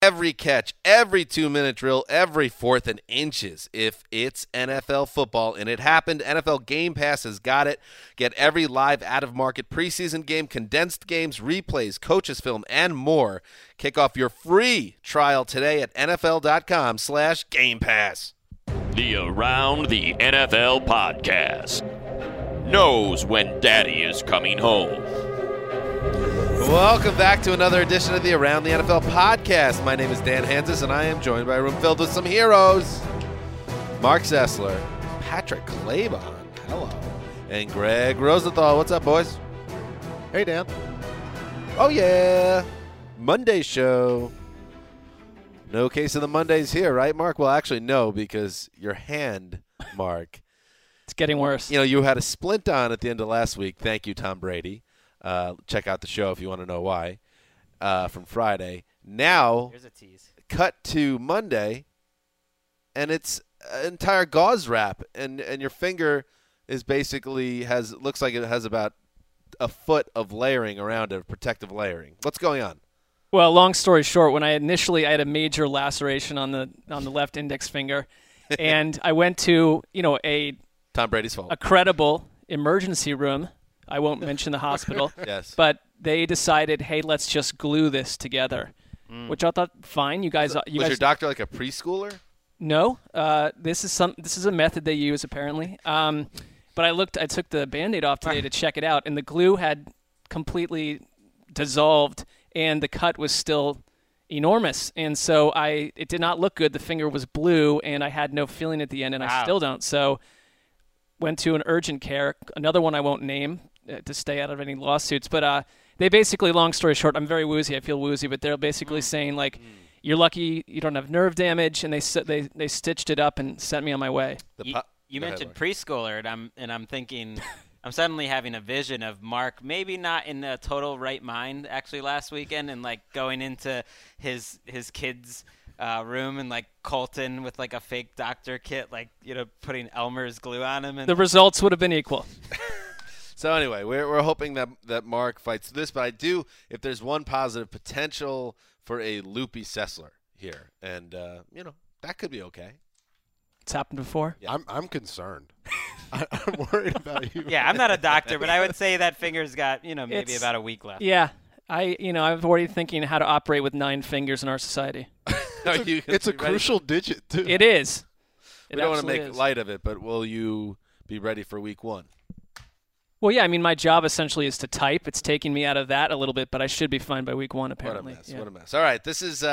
Every catch, every 2-minute drill, every fourth and inches. If it's NFL football, and it happened, NFL Game Pass has got it. Get every live out-of-market preseason game, condensed games, replays, coaches film, and more. Kick off your free trial today at NFL.com/Game Pass. The Around the NFL podcast knows when Daddy is coming home. Welcome back to another edition of the Around the NFL podcast. My name is Dan Hansis, and I am joined by a room filled with some heroes. Mark Zessler, Patrick Claybon, hello, and Greg Rosenthal. What's up, boys? Hey, Dan. Oh, yeah. Monday show. No case of the Mondays here, right, Mark? Well, actually, no, because your hand, Mark. It's getting worse. You know, you had a splint on at the end of last week. Thank you, Tom Brady. Check out the show if you want to know why, from Friday. Now, here's a tease. Cut to Monday, and it's an entire gauze wrap, and your finger is basically looks like it has about a foot of layering around it, protective layering. What's going on? Well, long story short, when I had a major laceration on the left index finger, and I went to Tom Brady's fault, a credible emergency room. I won't mention the hospital. Yes. But they decided, hey, let's just glue this together, which I thought, fine. Was your doctor like a preschooler? No. This is a method they use apparently. But I took the Band-Aid off today to check it out, and the glue had completely dissolved, and the cut was still enormous. And so it did not look good. The finger was blue, and I had no feeling at the end, and I still don't. So went to an urgent care, another one I won't name, to stay out of any lawsuits. But they basically, long story short, I'm very woozy. I feel woozy, but they're basically saying, like, you're lucky you don't have nerve damage, and they stitched it up and sent me on my way. You mentioned preschooler, and I'm thinking, I'm suddenly having a vision of Mark, maybe not in a total right mind, actually last weekend, and like going into his kids' room and like Colton with like a fake doctor kit, like putting Elmer's glue on him. And the results would have been equal. So anyway, we're hoping that Mark fights this, but I do, if there's one positive, potential for a loopy Sessler here, and that could be okay. It's happened before. Yeah. I'm concerned. I'm worried about you. Yeah, I'm not a doctor, but I would say that finger's got maybe about a week left. Yeah, I'm already thinking how to operate with 9 fingers in our society. It's a crucial digit too. It is. We don't want to make light of it, but will you be ready for week 1? Well, yeah, I mean, my job essentially is to type. It's taking me out of that a little bit, but I should be fine by week 1, apparently. What a mess. All right, this is,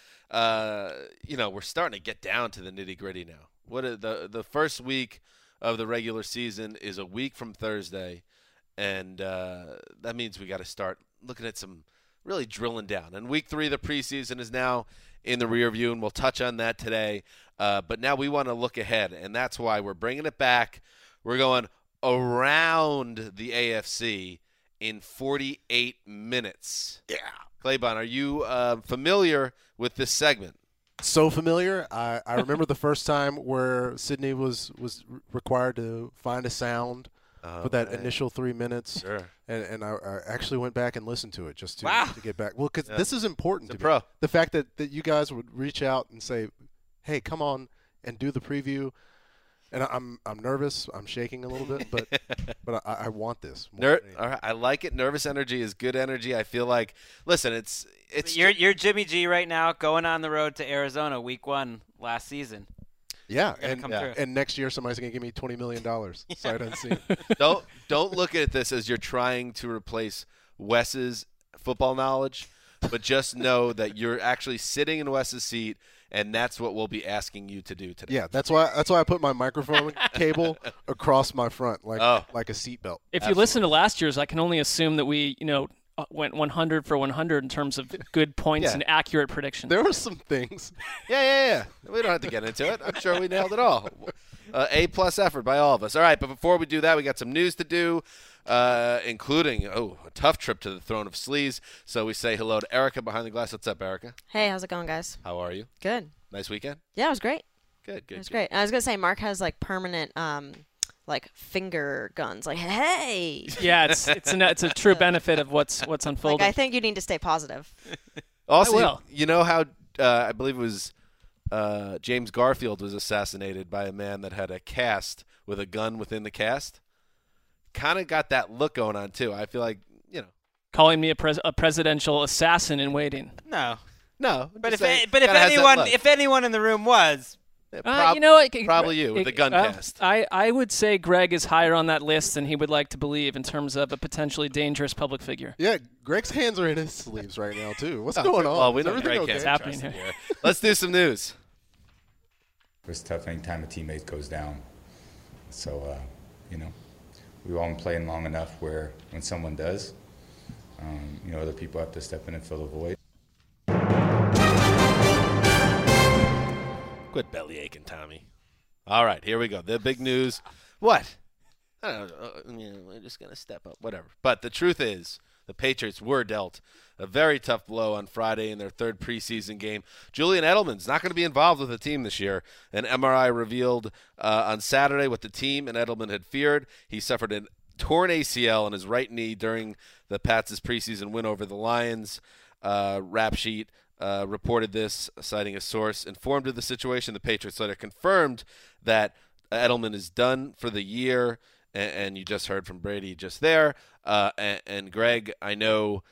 we're starting to get down to the nitty-gritty now. The first week of the regular season is a week from Thursday, and that means we got to start looking at some really drilling down. And week 3 of the preseason is now in the rear view, and we'll touch on that today. But now we want to look ahead, and that's why we're bringing it back. We're going around the AFC in 48 minutes. Yeah. Claybon, are you familiar with this segment? So familiar. I remember the first time where Sydney was required to find a sound for that initial 3 minutes. Sure. And I actually went back and listened to it just to get back. Well, because this is important to me. The fact that you guys would reach out and say, hey, come on and do the preview. And I'm nervous. I'm shaking a little bit, but I want this. All right, I like it. Nervous energy is good energy. I feel like, listen, it's you're Jimmy G right now, going on the road to Arizona, week 1 last season. Yeah, and next year somebody's gonna give me $20 million. Sight unseen. Don't look at this as you're trying to replace Wes's football knowledge, but just know that you're actually sitting in Wes's seat. And that's what we'll be asking you to do today. Yeah, that's why I put my microphone cable across my front like a seatbelt. If you listen to last year's, I can only assume that we, went 100 for 100 in terms of good points and accurate predictions. There were some things. Yeah. We don't have to get into it. I'm sure we nailed it all. A-plus effort by all of us. All right, but before we do that, we got some news to do. Including a tough trip to the Throne of Sleaze. So we say hello to Erica behind the glass. What's up, Erica? Hey, how's it going, guys? How are you? Good. Nice weekend? Yeah, it was great. Good. It was great. I was gonna say Mark has like permanent finger guns. Like, hey. Yeah, it's a true benefit of what's unfolding. Like, I think you need to stay positive. Also, you know how I believe it was James Garfield was assassinated by a man that had a cast with a gun within the cast. Kind of got that look going on too. I feel like, Calling me a presidential assassin in waiting. No. But if anyone in the room was, probably you with the gun cast. I would say Greg is higher on that list than he would like to believe in terms of a potentially dangerous public figure. Yeah, Greg's hands are in his sleeves right now too. What's going on? Well, we know everything Greg okay? can't happening trust here? him here. Let's do some news. It's tough anytime a teammate goes down. So, we've all been playing long enough where when someone does, other people have to step in and fill the void. Quit belly aching, Tommy. All right, here we go. The big news. What? I don't know. We're just going to step up. Whatever. But the truth is, the Patriots were dealt a very tough blow on Friday in their third preseason game. Julian Edelman's not going to be involved with the team this year. An MRI revealed on Saturday what the team and Edelman had feared. He suffered a torn ACL on his right knee during the Pats' preseason win over the Lions. Rap Sheet reported this, citing a source informed of the situation. The Patriots later confirmed that Edelman is done for the year, and you just heard from Brady just there. And Greg, I know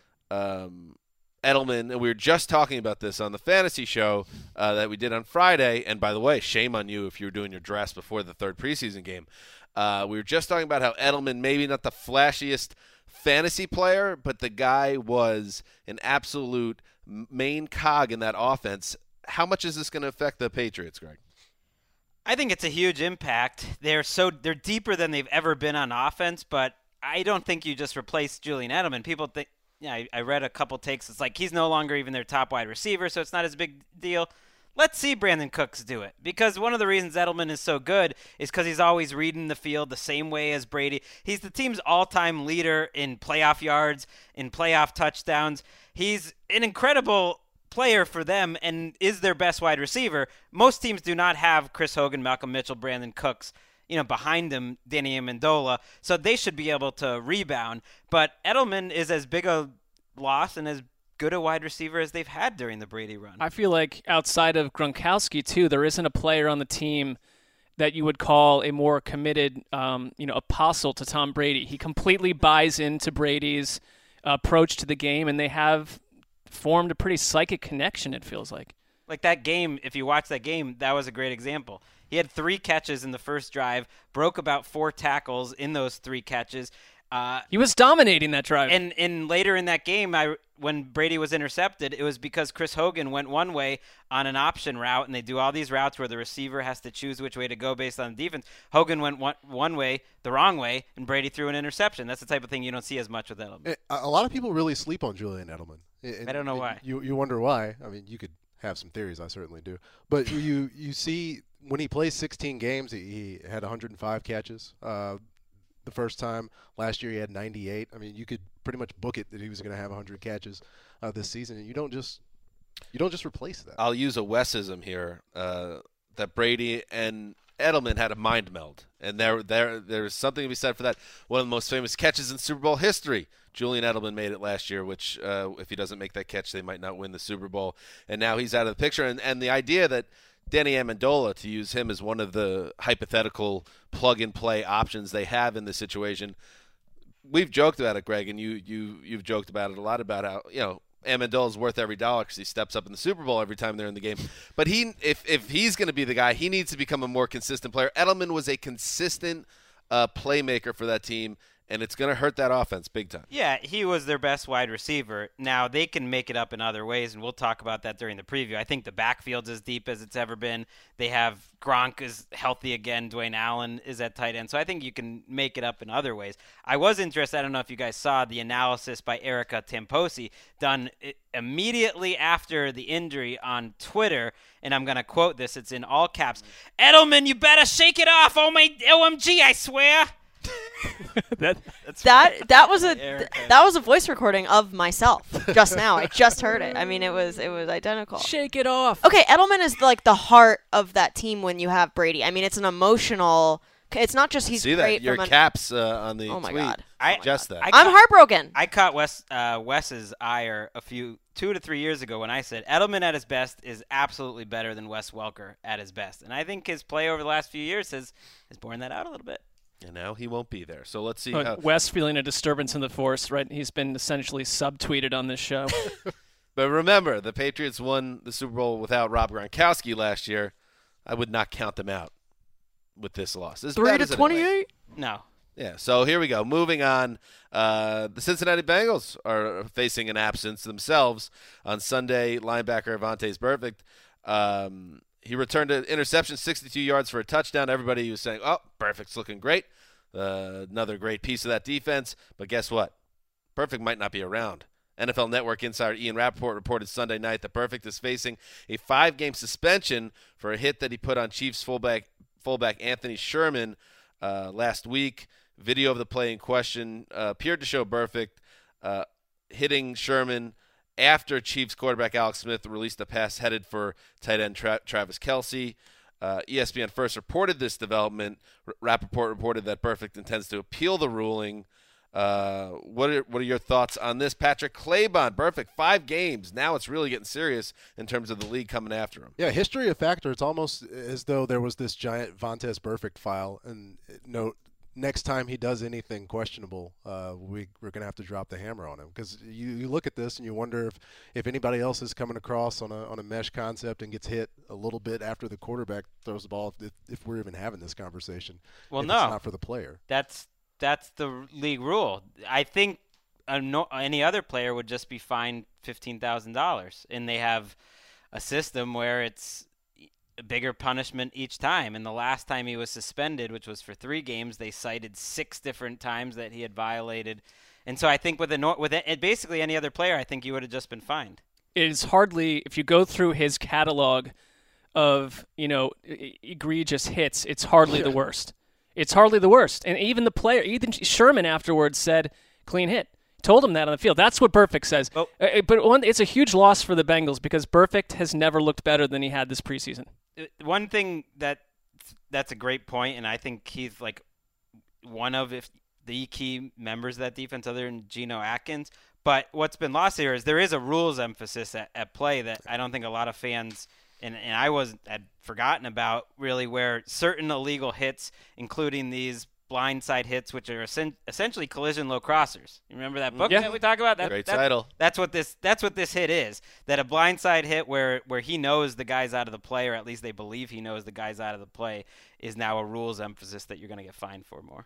Edelman, and we were just talking about this on the fantasy show that we did on Friday. And by the way, shame on you if you were doing your drafts before the third preseason game. We were just talking about how Edelman, maybe not the flashiest fantasy player, but the guy was an absolute main cog in that offense. How much is this going to affect the Patriots, Greg? I think it's a huge impact. They're deeper than they've ever been on offense, but I don't think you just replace Julian Edelman. People think, I read a couple takes. It's like he's no longer even their top wide receiver, so it's not as big deal. Let's see Brandon Cooks do it, because one of the reasons Edelman is so good is because he's always reading the field the same way as Brady. He's the team's all-time leader in playoff yards, in playoff touchdowns. He's an incredible player for them and is their best wide receiver. Most teams do not have Chris Hogan, Malcolm Mitchell, Brandon Cooks, behind them, Danny Amendola, so they should be able to rebound. But Edelman is as big a loss and as good a wide receiver as they've had during the Brady run. I feel like outside of Gronkowski, too, there isn't a player on the team that you would call a more committed, apostle to Tom Brady. He completely buys into Brady's approach to the game, and they have formed a pretty psychic connection, it feels like. Like that game, if you watch that game, that was a great example. He had 3 catches in the first drive, broke about 4 tackles in those 3 catches. He was dominating that drive. And later in that game, when Brady was intercepted, it was because Chris Hogan went one way on an option route, and they do all these routes where the receiver has to choose which way to go based on the defense. Hogan went one way, the wrong way, and Brady threw an interception. That's the type of thing you don't see as much with Edelman. A lot of people really sleep on Julian Edelman. I don't know why. You wonder why. I mean, you could have some theories. I certainly do. But you see when he plays 16 games, he had 105 catches. The first time last year he had 98. I mean, you could pretty much book it that he was going to have 100 catches this season, and you don't just replace that. I'll use a Wesism here that Brady and Edelman had a mind meld, and there's something to be said for that. One of the most famous catches in Super Bowl history. Julian Edelman made it last year, which if he doesn't make that catch, they might not win the Super Bowl. And now he's out of the picture. And the idea that Danny Amendola, to use him as one of the hypothetical plug-and-play options they have in this situation, we've joked about it, Greg, and you've joked about it a lot about how Amendola's worth every dollar because he steps up in the Super Bowl every time they're in the game. But if he's going to be the guy, he needs to become a more consistent player. Edelman was a consistent playmaker for that team, and it's going to hurt that offense big time. Yeah, he was their best wide receiver. Now, they can make it up in other ways, and we'll talk about that during the preview. I think the backfield's as deep as it's ever been. They have Gronk is healthy again. Dwayne Allen is at tight end. So I think you can make it up in other ways. I was interested, I don't know if you guys saw the analysis by Erica Tamposi done immediately after the injury on Twitter, and I'm going to quote this. It's in all caps. "Edelman, you better shake it off. Oh, my OMG, I swear." That was a voice recording of myself just now. I just heard it. I mean, it was identical. Shake it off. Okay, Edelman is like the heart of that team when you have Brady. I mean, it's an emotional It's not just he's See great that? Your from caps on the Oh my tweet. God. Just that. I'm heartbroken. I caught Wes's ire 2 to 3 years ago when I said Edelman at his best is absolutely better than Wes Welker at his best, and I think his play over the last few years has borne that out a little bit. And now he won't be there. So let's see. Wes feeling a disturbance in the force, right? He's been essentially subtweeted on this show. But remember, the Patriots won the Super Bowl without Rob Gronkowski last year. I would not count them out with this loss. 3-28? No. Yeah, so here we go. Moving on, the Cincinnati Bengals are facing an absence themselves on Sunday. Linebacker Vontaze Burfict, he returned an interception, 62 yards for a touchdown. Everybody was saying, oh, Burfict's looking great. Another great piece of that defense. But guess what? Burfict might not be around. NFL Network insider Ian Rappaport reported Sunday night that Burfict is facing a 5-game suspension for a hit that he put on Chiefs fullback Anthony Sherman last week. Video of the play in question appeared to show Burfict hitting Sherman after Chiefs quarterback Alex Smith released a pass headed for tight end Travis Kelce. ESPN first reported this development. Rappaport reported that Burfict intends to appeal the ruling. What are your thoughts on this? Patrick Claybon, Burfict, 5 games. Now it's really getting serious in terms of the league coming after him. Yeah, history a factor. It's almost as though there was this giant Vontaze Burfict file, and next time he does anything questionable, we're going to have to drop the hammer on him, because you look at this and you wonder if anybody else is coming across on a mesh concept and gets hit a little bit after the quarterback throws the ball, if we're even having this conversation. Well, if no. It's not for the player. That's the league rule. I think any other player would just be fined $15,000, and they have a system where it's a bigger punishment each time. And the last time he was suspended, which was for 3 games, they cited 6 different times that he had violated. And so I think with basically any other player, I think he would have just been fined. It is hardly, if you go through his catalog of egregious hits, it's hardly the worst. It's hardly the worst. And even the player, Ethan Sherman afterwards said, clean hit. Told him that on the field. That's what Burfict says. Oh. But it's a huge loss for the Bengals because Burfict has never looked better than he had this preseason. One thing that's a great point, and I think he's like one of the key members of that defense other than Geno Atkins. But what's been lost here is there is a rules emphasis at play that I don't think a lot of fans – and I had forgotten about, really, where certain illegal hits, including these blindside hits, which are essentially collision low crossers. You remember that book that we talk about? Great title. That's what this hit is. That a blindside hit where he knows the guy's out of the play, or at least they believe he knows the guy's out of the play, is now a rules emphasis that you're going to get fined for more.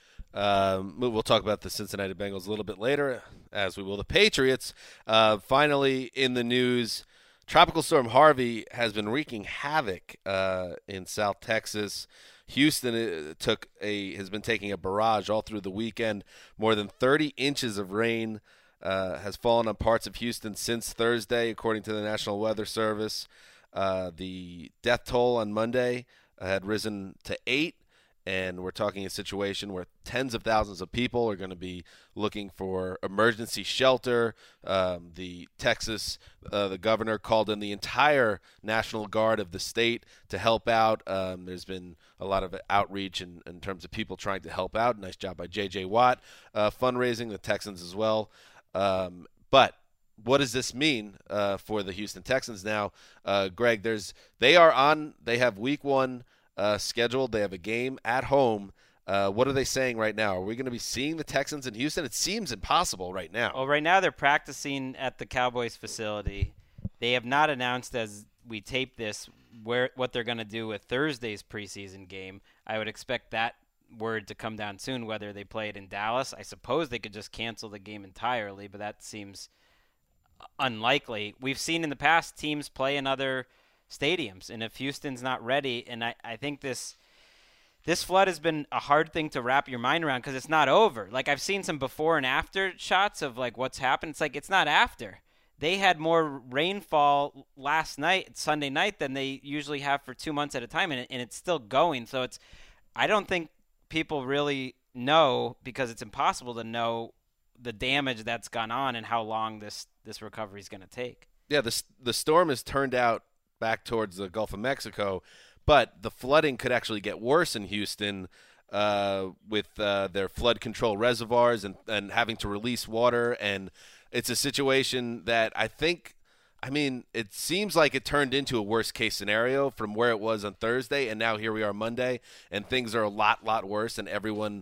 We'll talk about the Cincinnati Bengals a little bit later, as we will the Patriots. Finally, in the news, Tropical Storm Harvey has been wreaking havoc in South Texas. Houston has been taking a barrage all through the weekend. More than 30 inches of rain has fallen on parts of Houston since Thursday, according to the National Weather Service. The death toll on Monday had risen to 8. And we're talking a situation where tens of thousands of people are going to be looking for emergency shelter. The governor called in the entire National Guard of the state to help out. There's been a lot of outreach in terms of people trying to help out. Nice job by J.J. Watt fundraising, the Texans as well. But what does this mean for the Houston Texans now? Greg, they have week 1 scheduled. They have a game at home. What are they saying right now? Are we going to be seeing the Texans in Houston? It seems impossible right now. Well, right now they're practicing at the Cowboys facility. They have not announced, as we tape this, what they're going to do with Thursday's preseason game. I would expect that word to come down soon, whether they play it in Dallas. I suppose they could just cancel the game entirely, but that seems unlikely. We've seen in the past teams play in other stadiums, and if Houston's not ready, and I think this flood has been a hard thing to wrap your mind around because it's not over. Like, I've seen some before and after shots of like what's happened. It's like it's not after. They had more rainfall last night, Sunday night, than they usually have for 2 months at a time, and it's still going. So I don't think people really know, because it's impossible to know the damage that's gone on and how long this recovery is going to take. Yeah, the storm has turned out back towards the Gulf of Mexico, but the flooding could actually get worse in Houston with their flood control reservoirs and having to release water. And it's a situation that it seems like it turned into a worst-case scenario from where it was on Thursday, and now here we are Monday, and things are a lot worse than everyone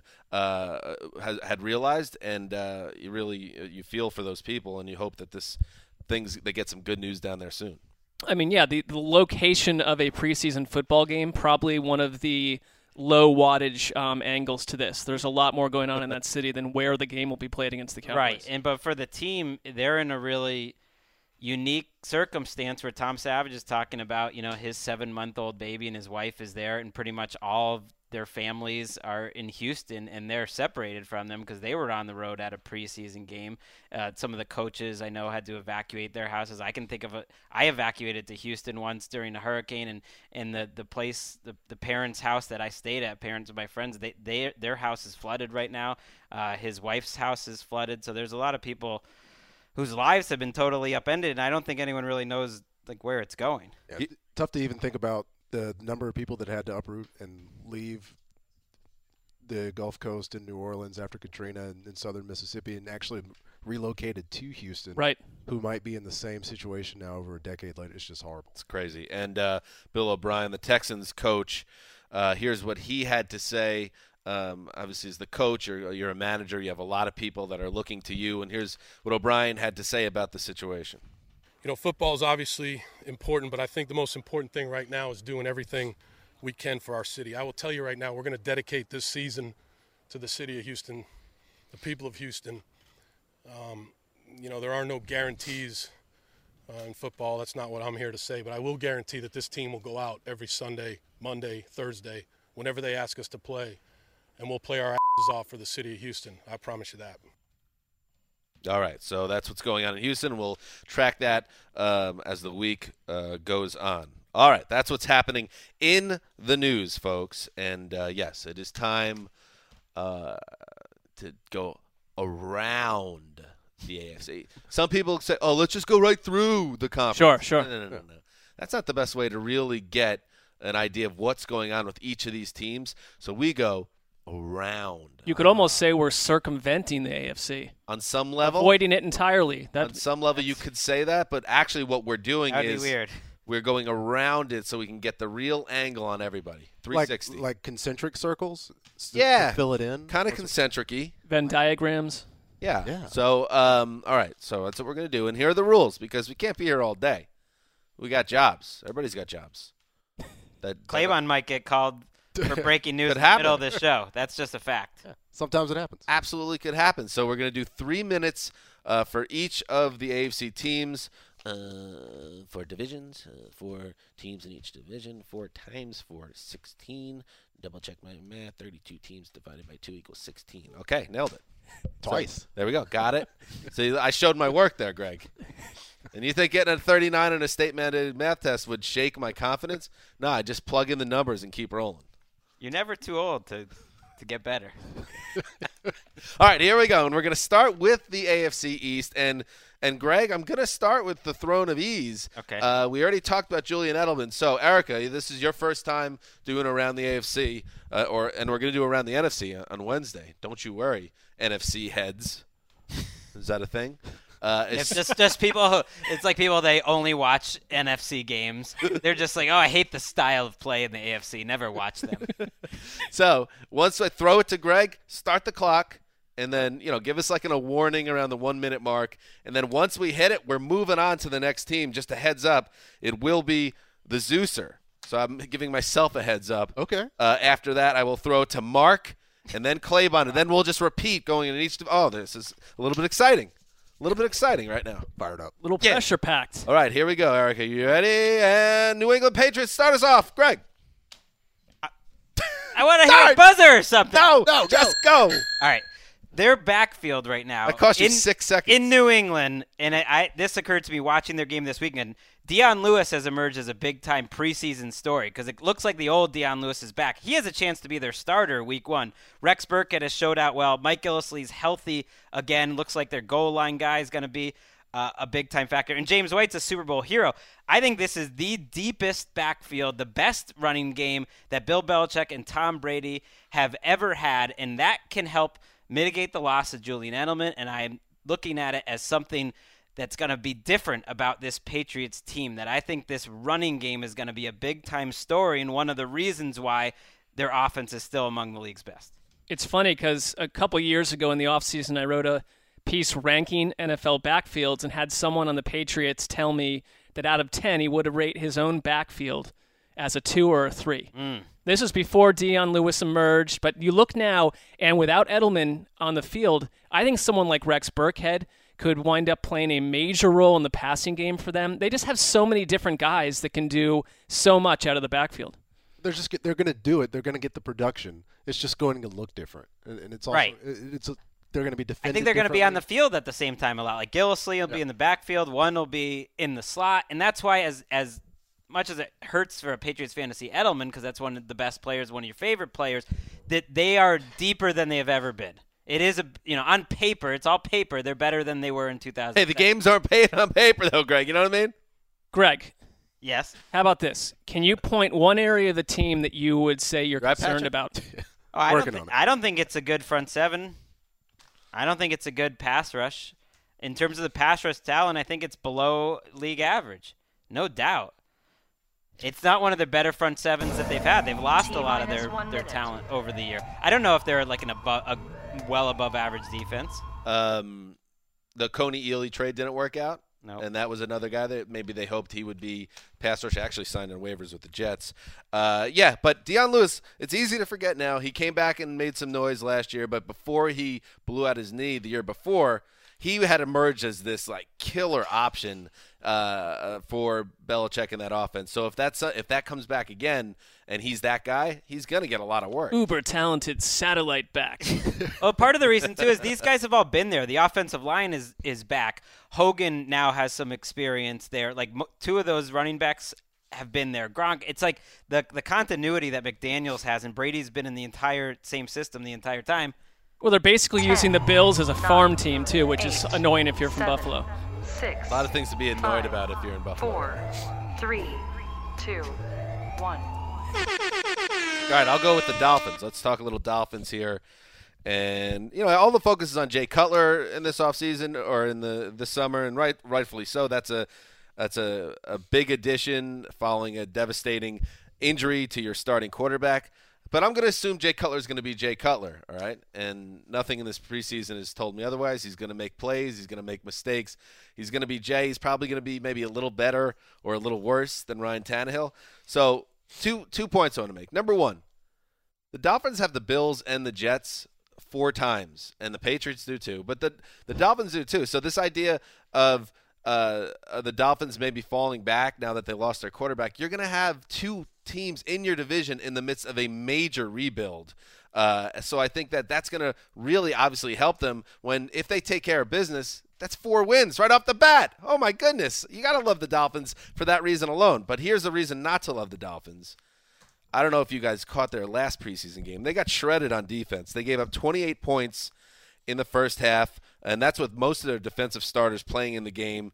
had realized. And you feel for those people, and you hope that they get some good news down there soon. I mean, yeah, the location of a preseason football game, probably one of the low wattage angles to this. There's a lot more going on in that city than where the game will be played against the Cowboys. Right, but for the team, they're in a really unique circumstance where Tom Savage is talking about, his 7-month-old baby and his wife is there, and pretty much all of their families are in Houston, and they're separated from them because they were on the road at a preseason game. Some of the coaches I know had to evacuate their houses. I can think of I evacuated to Houston once during a hurricane, and the place, the parents' house that I stayed at, parents of my friends, their house is flooded right now. His wife's house is flooded, so there's a lot of people whose lives have been totally upended, and I don't think anyone really knows where it's going. Yeah, tough to even think about the number of people that had to uproot and leave the Gulf Coast in New Orleans after Katrina and in southern Mississippi and actually relocated to Houston, right? Who might be in the same situation now over a decade later. It's just horrible. It's crazy. And Bill O'Brien, the Texans coach, here's what he had to say. Obviously, as the coach, you're a manager. You have a lot of people that are looking to you. And here's what O'Brien had to say about the situation. Football is obviously important, but I think the most important thing right now is doing everything we can for our city. I will tell you right now, we're going to dedicate this season to the city of Houston, the people of Houston. There are no guarantees in football. That's not what I'm here to say, but I will guarantee that this team will go out every Sunday, Monday, Thursday, whenever they ask us to play, and we'll play our asses off for the city of Houston. I promise you that. All right, so that's what's going on in Houston. We'll track that as the week goes on. All right, that's what's happening in the news, folks. And, yes, it is time to go around the AFC. Some people say, let's just go right through the conference. Sure. No. That's not the best way to really get an idea of what's going on with each of these teams. So we go around. You could almost say we're circumventing the AFC. On some level? Avoiding it entirely. On some level you could say that, but actually what we're doing is weird. We're going around it so we can get the real angle on everybody. 360. Like concentric circles? Yeah. To fill it in? Kind of concentric-y. Venn diagrams. Yeah. So, all right. So that's what we're going to do. And here are the rules because we can't be here all day. We got jobs. Everybody's got jobs. Claiborne might get called for breaking news in the middle of this show. That's just a fact. Yeah. Sometimes it happens. Absolutely could happen. So we're going to do 3 minutes for each of the AFC teams for divisions, 4 teams in each division, 4 times 4 is 16. Double check my math. 32 teams divided by 2 equals 16. Okay, nailed it. Twice. So, there we go. Got it. See, I showed my work there, Greg. And you think getting a 39 on a state-mandated math test would shake my confidence? No, I just plug in the numbers and keep rolling. You're never too old to get better. All right, here we go. And we're going to start with the AFC East. And Greg, I'm going to start with the throne of ease. Okay. We already talked about Julian Edelman. So, Erica, this is your first time doing Around the AFC, and we're going to do Around the NFC on Wednesday. Don't you worry, NFC heads. Is that a thing? It's just people it's like people, they only watch NFC games. They're just like, I hate the style of play in the AFC. Never watch them. So once I throw it to Greg, start the clock, and then give us a warning around the 1 minute mark. And then once we hit it, we're moving on to the next team. Just a heads up, it will be the Zeuser. So I'm giving myself a heads up. Okay. After that, I will throw it to Mark, and then Claiborne, and then we'll just repeat going in each. This is a little bit exciting. A little bit exciting right now. Fired up. Little pressure packed. All right, here we go, Erica. You ready? And New England Patriots, start us off. Greg. I want to hear a buzzer or something. No, just go. All right. Their backfield right now. That cost you 6 seconds. In New England, and this occurred to me watching their game this weekend, Dion Lewis has emerged as a big-time preseason story because it looks like the old Dion Lewis is back. He has a chance to be their starter week 1. Rex Burkhead has showed out well. Mike Gillislee's healthy again. Looks like their goal line guy is going to be. a big-time factor. And James White's a Super Bowl hero. I think this is the deepest backfield, the best running game that Bill Belichick and Tom Brady have ever had, and that can help mitigate the loss of Julian Edelman, and I'm looking at it as something that's going to be different about this Patriots team, that I think this running game is going to be a big-time story and one of the reasons why their offense is still among the league's best. It's funny because a couple years ago in the offseason, I wrote a piece ranking NFL backfields and had someone on the Patriots tell me that out of 10, he would have rated his own backfield as a 2 or a 3. This was before Deion Lewis emerged, but you look now, and without Edelman on the field, I think someone like Rex Burkhead could wind up playing a major role in the passing game for them. They just have so many different guys that can do so much out of the backfield. They're going to do it. They're going to get the production. It's just going to look different, and it's also Right. They're going to be defended. I think they're going to be on the differently. field at the same time a lot. Like Gillislee will be in the backfield, one will be in the slot, and that's why as much as it hurts for a Patriots fan to see Edelman, because that's one of the best players, one of your favorite players, that they are deeper than they have ever been. It is on paper, it's all paper. They're better than they were in 2000. Hey, the games aren't paid on paper though, Greg. You know what I mean? Greg, Yes. how about this? Can you point one area of the team that you would say you're Right, concerned Patrick? about? Working on it. I don't think it's a good front seven. I don't think it's a good pass rush. In terms of the pass rush talent, I think it's below league average. No doubt. It's not one of the better front sevens that they've had. They've lost a lot of their talent over the year. I don't know if they're like a well above average defense. The Coney Ely trade didn't work out. No. And that was another guy that maybe they hoped he would be pass rush. Actually signed on waivers with the Jets. But Deion Lewis, it's easy to forget now. He came back and made some noise last year, but before he blew out his knee the year before, he had emerged as this like killer option for Belichick in that offense. So if that comes back again and he's that guy, he's going to get a lot of work. Uber talented satellite back. Well, part of the reason, too, is these guys have all been there. The offensive line is back. Hogan now has some experience there. Like, two of those running backs have been there. Gronk, it's like the continuity that McDaniels has, and Brady's been in the entire same system the entire time. Well, they're basically using the Bills as a farm team, too, which is annoying if you're from 7, Buffalo. 6, A lot of things to be annoyed 5, about if you're in Buffalo. 4, 3, 2, 1. All right, I'll go with the Dolphins. Let's talk a little Dolphins here. And, all the focus is on Jay Cutler in this offseason or in this summer, and rightfully so. That's a big addition following a devastating injury to your starting quarterback. But I'm going to assume Jay Cutler is going to be Jay Cutler, all right? And nothing in this preseason has told me otherwise. He's going to make plays. He's going to make mistakes. He's going to be Jay. He's probably going to be maybe a little better or a little worse than Ryan Tannehill. So two points I want to make. Number one, the Dolphins have the Bills and the Jets 4 times, and the Patriots do too. But the Dolphins do too. So this idea of the Dolphins maybe falling back now that they lost their quarterback, you're going to have 2 teams in your division in the midst of a major rebuild. So I think that's going to really obviously help them if they take care of business. That's 4 wins right off the bat. Oh, my goodness. You got to love the Dolphins for that reason alone. But here's the reason not to love the Dolphins. I don't know if you guys caught their last preseason game. They got shredded on defense. They gave up 28 points in the first half, and that's with most of their defensive starters playing in the game.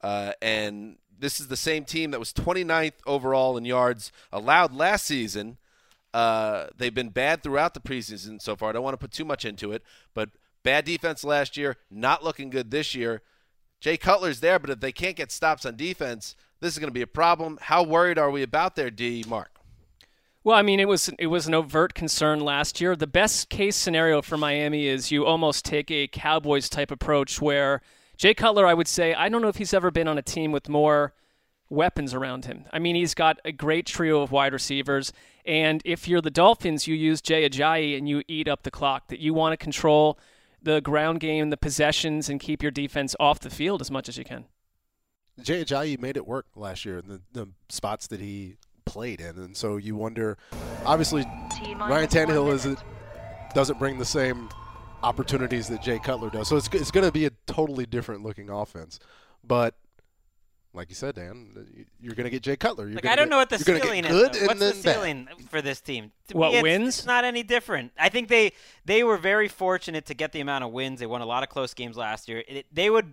And this is the same team that was 29th overall in yards allowed last season. They've been bad throughout the preseason so far. I don't want to put too much into it, but bad defense last year, not looking good this year. Jay Cutler's there, but if they can't get stops on defense, this is going to be a problem. How worried are we about their D, Mark? Well, I mean, it was an overt concern last year. The best case scenario for Miami is you almost take a Cowboys-type approach where Jay Cutler, I would say, I don't know if he's ever been on a team with more weapons around him. I mean, he's got a great trio of wide receivers, and if you're the Dolphins, you use Jay Ajayi and you eat up the clock, that you want to control the ground game, the possessions, and keep your defense off the field as much as you can. Jay Ajayi made it work last year in the spots that he played in, and so you wonder, obviously Ryan Tannehill doesn't bring the same opportunities that Jay Cutler does, so it's going to be a totally different looking offense. But like you said, Dan, you're going to get Jay Cutler. I don't know what the ceiling is. What's the ceiling for this team? Wins? It's not any different. I think they were very fortunate to get the amount of wins. They won a lot of close games last year. They would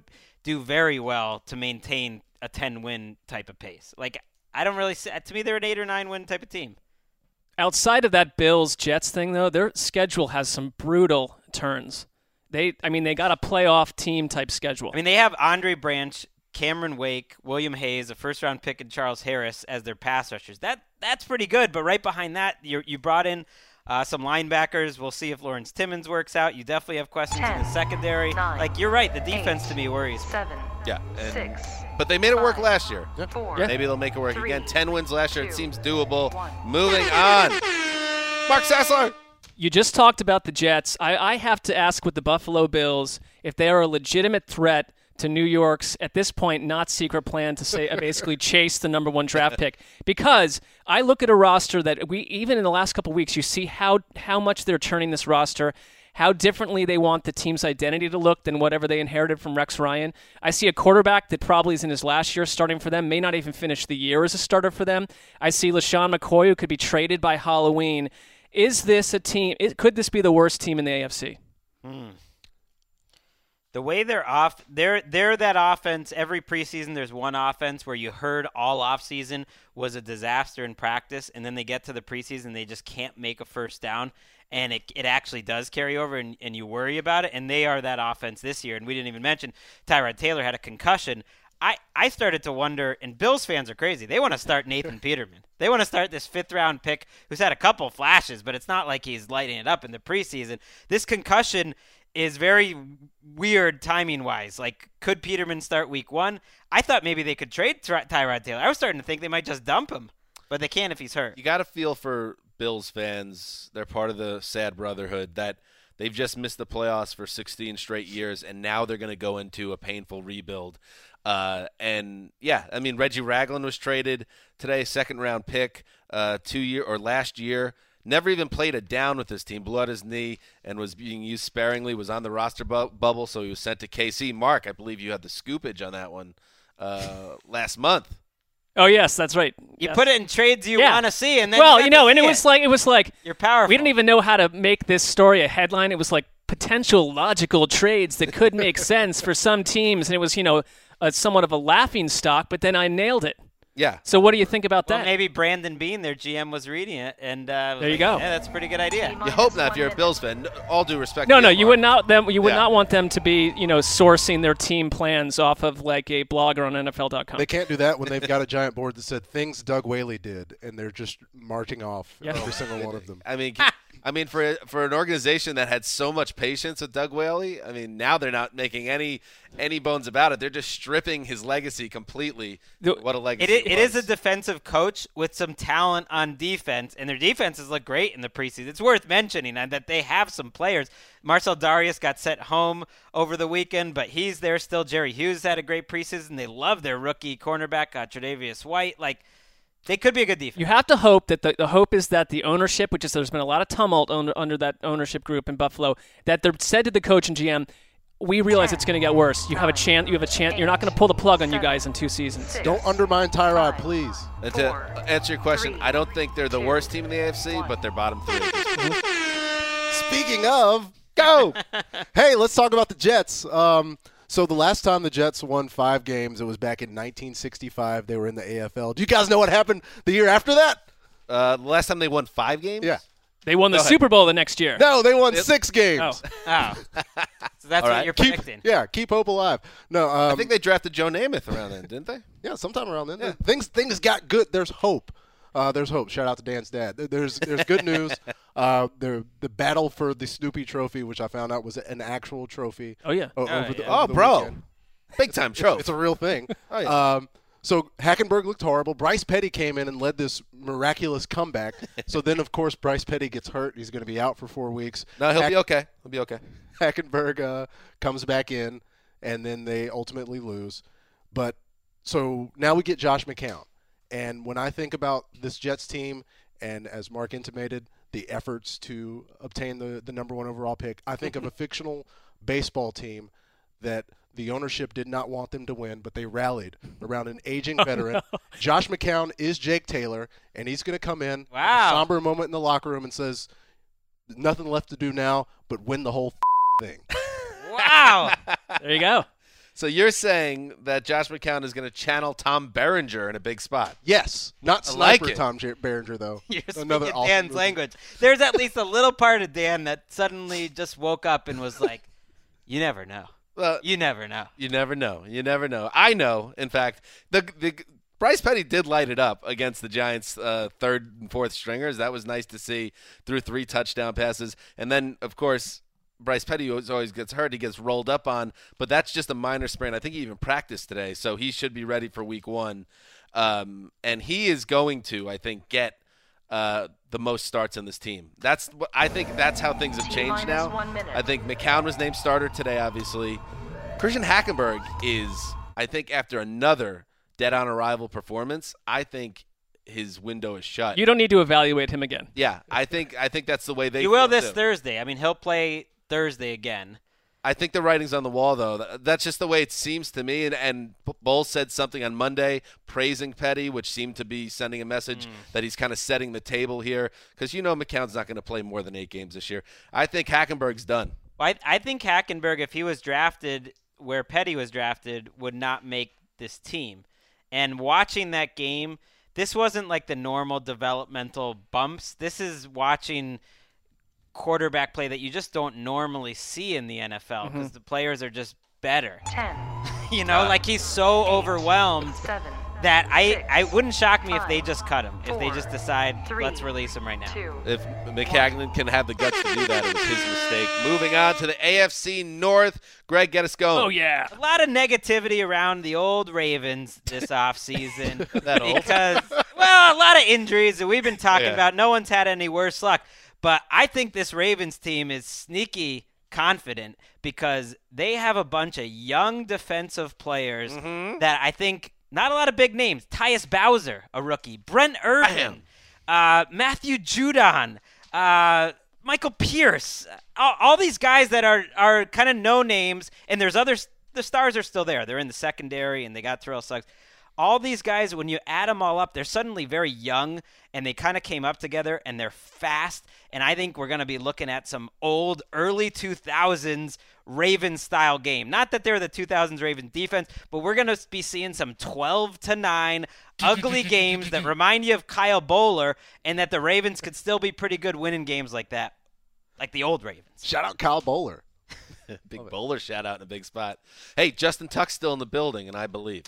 do very well to maintain a 10-win type of pace. Like, I don't really see, to me, they're an 8 or 9 win type of team. Outside of that Bills-Jets thing, though, their schedule has some brutal turns. They got a playoff team type schedule. I mean, they have Andre Branch, Cameron Wake, William Hayes, a first-round pick, and Charles Harris as their pass rushers. That's pretty good, but right behind that, you brought in some linebackers. We'll see if Lawrence Timmons works out. You definitely have questions 10, in the secondary. 9, like, you're right. The defense 8, to me worries. 7, Yeah. 6, But they made it work 5, last year. 4, Maybe they'll make it work 3, again. 10 wins last year. It 2, seems doable. 1. Moving on. Mark Sassler. You just talked about the Jets. I have to ask with the Buffalo Bills if they are a legitimate threat to New York's, at this point, not secret plan to say basically chase the number 1 draft pick. Because I look at a roster that even in the last couple of weeks, you see how much they're turning this roster, how differently they want the team's identity to look than whatever they inherited from Rex Ryan. I see a quarterback that probably is in his last year starting for them, may not even finish the year as a starter for them. I see LaShawn McCoy, who could be traded by Halloween. Is this a team? Could this be the worst team in the AFC? The way they're off, they're that offense. Every preseason, there's one offense where you heard all offseason was a disaster in practice, and then they get to the preseason, they just can't make a first down, and it actually does carry over, and you worry about it, and they are that offense this year. And we didn't even mention Tyrod Taylor had a concussion. I started to wonder, and Bills fans are crazy. They want to start Nathan Peterman. They want to start this 5th-round pick who's had a couple flashes, but it's not like he's lighting it up in the preseason. This concussion is very weird timing-wise. Like, could Peterman start week 1? I thought maybe they could trade Tyrod Taylor. I was starting to think they might just dump him, but they can't if he's hurt. You got to feel for Bills fans. They're part of the sad brotherhood that they've just missed the playoffs for 16 straight years, and now they're going to go into a painful rebuild. And yeah, I mean, Reggie Ragland was traded today, 2nd-round pick, last year. Never even played a down with this team. Blew out his knee and was being used sparingly. Was on the roster bubble, so he was sent to KC. Mark, I believe you had the scoopage on that one last month. Oh yes, that's right. You Yes. put it in trades you want to see, and then and it was like you're powerful. We didn't even know how to make this story a headline. It was like potential logical trades that could make sense for some teams, and it was somewhat of a laughing stock. But then I nailed it. Yeah. So what do you think about Well, that? maybe Brandon Bean, their GM, was reading it, and there you go. Yeah, that's a pretty good idea. You hope not if you're a Bills fan. All due respect. No, to you would Mark. not. You would not want them to be, sourcing their team plans off of like a blogger on NFL.com. They can't do that when they've got a giant board that said things Doug Whaley did, and they're just marching off every single one of them. I mean, for an organization that had so much patience with Doug Whaley, I mean, now they're not making any bones about it. They're just stripping his legacy completely. What a legacy! It is a defensive coach with some talent on defense, and their defenses look great in the preseason. It's worth mentioning that they have some players. Marcel Darius got sent home over the weekend, but he's there still. Jerry Hughes had a great preseason. They love their rookie cornerback, Tre'Davious White. Like, they could be a good defense. You have to hope that the hope is that the ownership, which is there's been a lot of tumult under that ownership group in Buffalo, that they're said to the coach and GM, we realize it's going to get worse. You have a chance. You're not going to pull the plug on you guys in 2 seasons. Don't undermine Tyrod, please. And to answer your question, I don't think they're the worst team in the AFC, but they're bottom 3. Speaking of, go! Hey, let's talk about the Jets. So the last time the Jets won 5 games, it was back in 1965. They were in the AFL. Do you guys know what happened the year after that? The last time they won 5 games? Yeah. They won the Super Bowl the next year. No, they won 6 games. Oh. So that's what you're predicting. Keep hope alive. No, I think they drafted Joe Namath around then, didn't they? Yeah, sometime around then. Yeah. Things got good. There's hope. There's hope. Shout out to Dan's dad. There's good news. The battle for the Snoopy Trophy, which I found out was an actual trophy. Oh yeah. Over the bro, weekend. big time trophy. It's a real thing. Oh, yeah. So Hackenberg looked horrible. Bryce Petty came in and led this miraculous comeback. So then, of course, Bryce Petty gets hurt. He's going to be out for 4 weeks. No, he'll be okay. He'll be okay. Hackenberg comes back in, and then they ultimately lose. But so now we get Josh McCown. And when I think about this Jets team, and as Mark intimated, the efforts to obtain the number 1 overall pick, I think of a fictional baseball team that the ownership did not want them to win, but they rallied around an aging veteran. Josh McCown is Jake Taylor, and he's going to come in Wow. a somber moment in the locker room and says, nothing left to do now but win the whole thing. Wow. There you go. So you're saying that Josh McCown is going to channel Tom Berenger in a big spot? Yes, not I like sniper it. Tom Berenger though. You're Another speaking awesome Dan's movie. language. There's at least a little part of Dan that suddenly just woke up and was like, "You never know. Well, You never know." you never know. You never know. I know. In fact, the Bryce Petty did light it up against the Giants' third and fourth stringers. That was nice to see. Threw 3 touchdown passes, and then of course Bryce Petty always gets hurt. He gets rolled up on, but that's just a minor sprain. I think he even practiced today, so he should be ready for week 1. And he is going to, I think, get the most starts in this team. I think that's how things have changed now. 1 minute. I think McCown was named starter today, obviously. Christian Hackenberg is, I think, after another dead-on-arrival performance, I think his window is shut. You don't need to evaluate him again. Yeah, I think that's the way they You will feel, this too. Thursday. I mean, he'll play Thursday again. I think the writing's on the wall, though. That's just the way it seems to me. And Bowles said something on Monday praising Petty, which seemed to be sending a message that he's kind of setting the table here. Because McCown's not going to play more than 8 games this year. I think Hackenberg's done. Well, I think Hackenberg, if he was drafted where Petty was drafted, would not make this team. And watching that game, this wasn't like the normal developmental bumps. This is watching quarterback play that you just don't normally see in the NFL because the players are just better. 10, Like he's so overwhelmed 7, that I 6, wouldn't shock me if 5, they just cut him. If they 4, just decide, 3, let's release him right now. 2. If McCagnon can have the guts to do that, it was his mistake. Moving on to the AFC North. Greg, get us going. Oh, yeah. A lot of negativity around the old Ravens this offseason. That old? Because, a lot of injuries that we've been talking Yeah. about. No one's had any worse luck. But I think this Ravens team is sneaky confident because they have a bunch of young defensive players that I think not a lot of big names. Tyus Bowser, a rookie. Brent Irvin. Matthew Judon. Michael Pierce. All these guys that are kind of no names, and there's others. The stars are still there. They're in the secondary, and they got Terrell Suggs. All these guys, when you add them all up, they're suddenly very young, and they kind of came up together, and they're fast. And I think we're going to be looking at some old, early 2000s Ravens-style game. Not that they're the 2000s Ravens defense, but we're going to be seeing some 12-9 ugly games that remind you of Kyle Bowler, and that the Ravens could still be pretty good winning games like that, like the old Ravens. Shout out Kyle Bowler. Big bowler shout out in a big spot. Hey, Justin Tuck's still in the building, and I believe.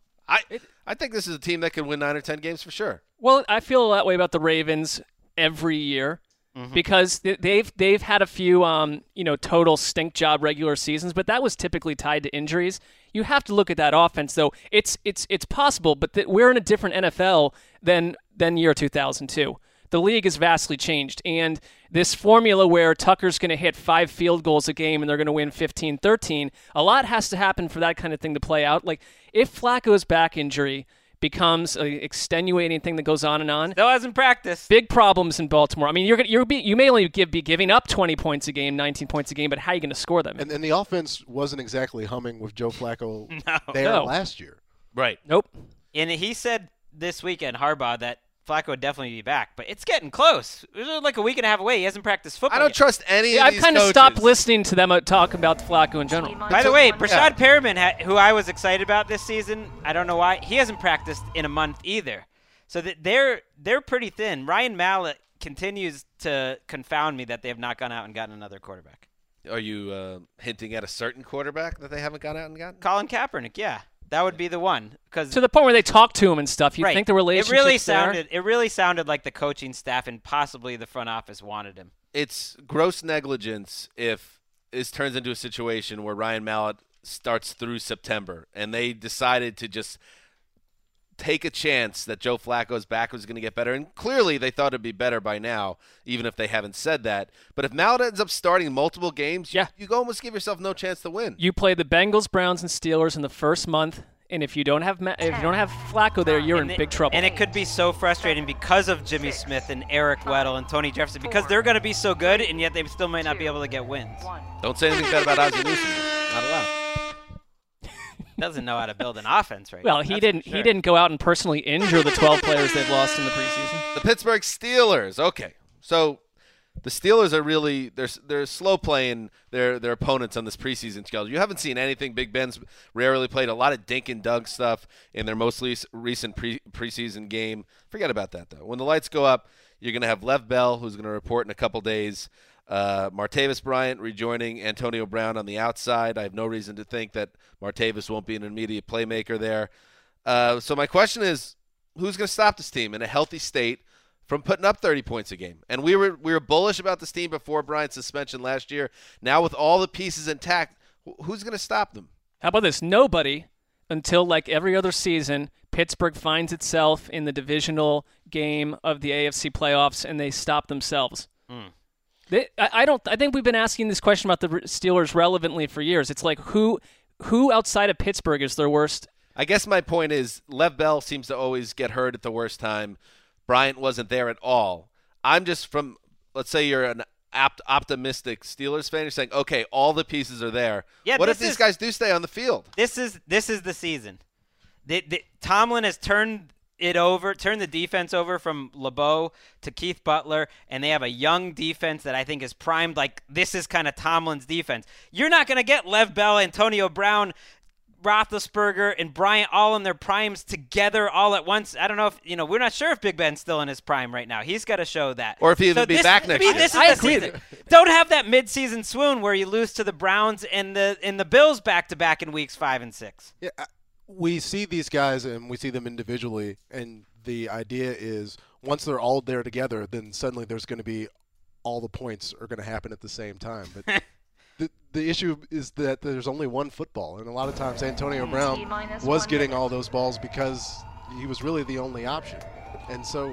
I think this is a team that can win 9 or 10 games for sure. Well, I feel that way about the Ravens every year because they've had a few total stink job regular seasons, but that was typically tied to injuries. You have to look at that offense, though. It's possible, but we're in a different NFL than year 2002. The league has vastly changed, and this formula where Tucker's going to hit 5 field goals a game and they're going to win 15-13, a lot has to happen for that kind of thing to play out. Like, if Flacco's back injury becomes an extenuating thing that goes on and on, Still hasn't practiced. big problems in Baltimore. I mean, you may only be giving up 20 points a game, 19 points a game, but how are you going to score them? And the offense wasn't exactly humming with Joe Flacco No. last year. Right. Nope. And he said this weekend, Harbaugh, that Flacco would definitely be back, but it's getting close. It was like a week and a half away. He hasn't practiced football I don't yet. trust any Yeah, of I've these kind of coaches. stopped listening to them talk about Flacco in general. By the way, Brashad Perriman, who I was excited about this season, I don't know why, he hasn't practiced in a month either. So they're pretty thin. Ryan Mallett continues to confound me that they have not gone out and gotten another quarterback. Are you hinting at a certain quarterback that they haven't gone out and gotten? Colin Kaepernick, yeah. That would be the one. To the point where they talk to him and stuff. You Right. think the relationship It really sounded like the coaching staff and possibly the front office wanted him. It's gross negligence if this turns into a situation where Ryan Mallett starts through September and they decided to just take a chance that Joe Flacco's back was going to get better. And clearly they thought it'd be better by now, even if they haven't said that. But if Mallett ends up starting multiple games, you almost give yourself no chance to win. You play the Bengals, Browns, and Steelers in the first month, and if you don't have Flacco there, you're in big trouble. And it could be so frustrating because of Jimmy Smith and Eric Weddle and Tony Jefferson, because they're going to be so good, and yet they still might not be able to get wins. Don't say anything bad about Ozzie Newsome. Not allowed. Doesn't know how to build an offense right Well, now. he That's didn't. for sure. He didn't go out and personally injure the 12 players they've lost in the preseason. The Pittsburgh Steelers. Okay, so the Steelers are really they're slow playing their opponents on this preseason schedule. You haven't seen anything. Big Ben's rarely played a lot of dink and dunk stuff in their most recent preseason game. Forget about that though. When the lights go up, you're going to have Lev Bell, who's going to report in a couple days. Martavis Bryant rejoining Antonio Brown on the outside. I have no reason to think that Martavis won't be an immediate playmaker there. So my question is, who's going to stop this team in a healthy state from putting up 30 points a game? And we were bullish about this team before Bryant's suspension last year. Now with all the pieces intact, who's going to stop them? How about this? Nobody, until like every other season, Pittsburgh finds itself in the divisional game of the AFC playoffs, and they stop themselves. I think we've been asking this question about the Steelers relevantly for years. It's like who outside of Pittsburgh is their worst? I guess my point is Lev Bell seems to always get hurt at the worst time. Bryant wasn't there at all. I'm just from, let's say you're an optimistic Steelers fan. You're saying, okay, all the pieces are there. Yeah, what if these guys do stay on the field? This is the season. Tomlin has turned the defense over from LeBeau to Keith Butler, and they have a young defense that I think is primed. Like, this is kind of Tomlin's defense. You're not going to get Lev Bell, Antonio Brown, Roethlisberger, and Bryant all in their primes together all at once. I don't know if, we're not sure if Big Ben's still in his prime right now. He's got to show that. Or if he'll even be back next year. This is the season. Don't have that midseason swoon where you lose to the Browns and the Bills back-to-back in weeks 5 and 6. Yeah, we see these guys and we see them individually, and the idea is once they're all there together, then suddenly there's going to be all the points are going to happen at the same time. But the issue is that there's only one football, and a lot of times Antonio Brown was getting all those balls because he was really the only option. And so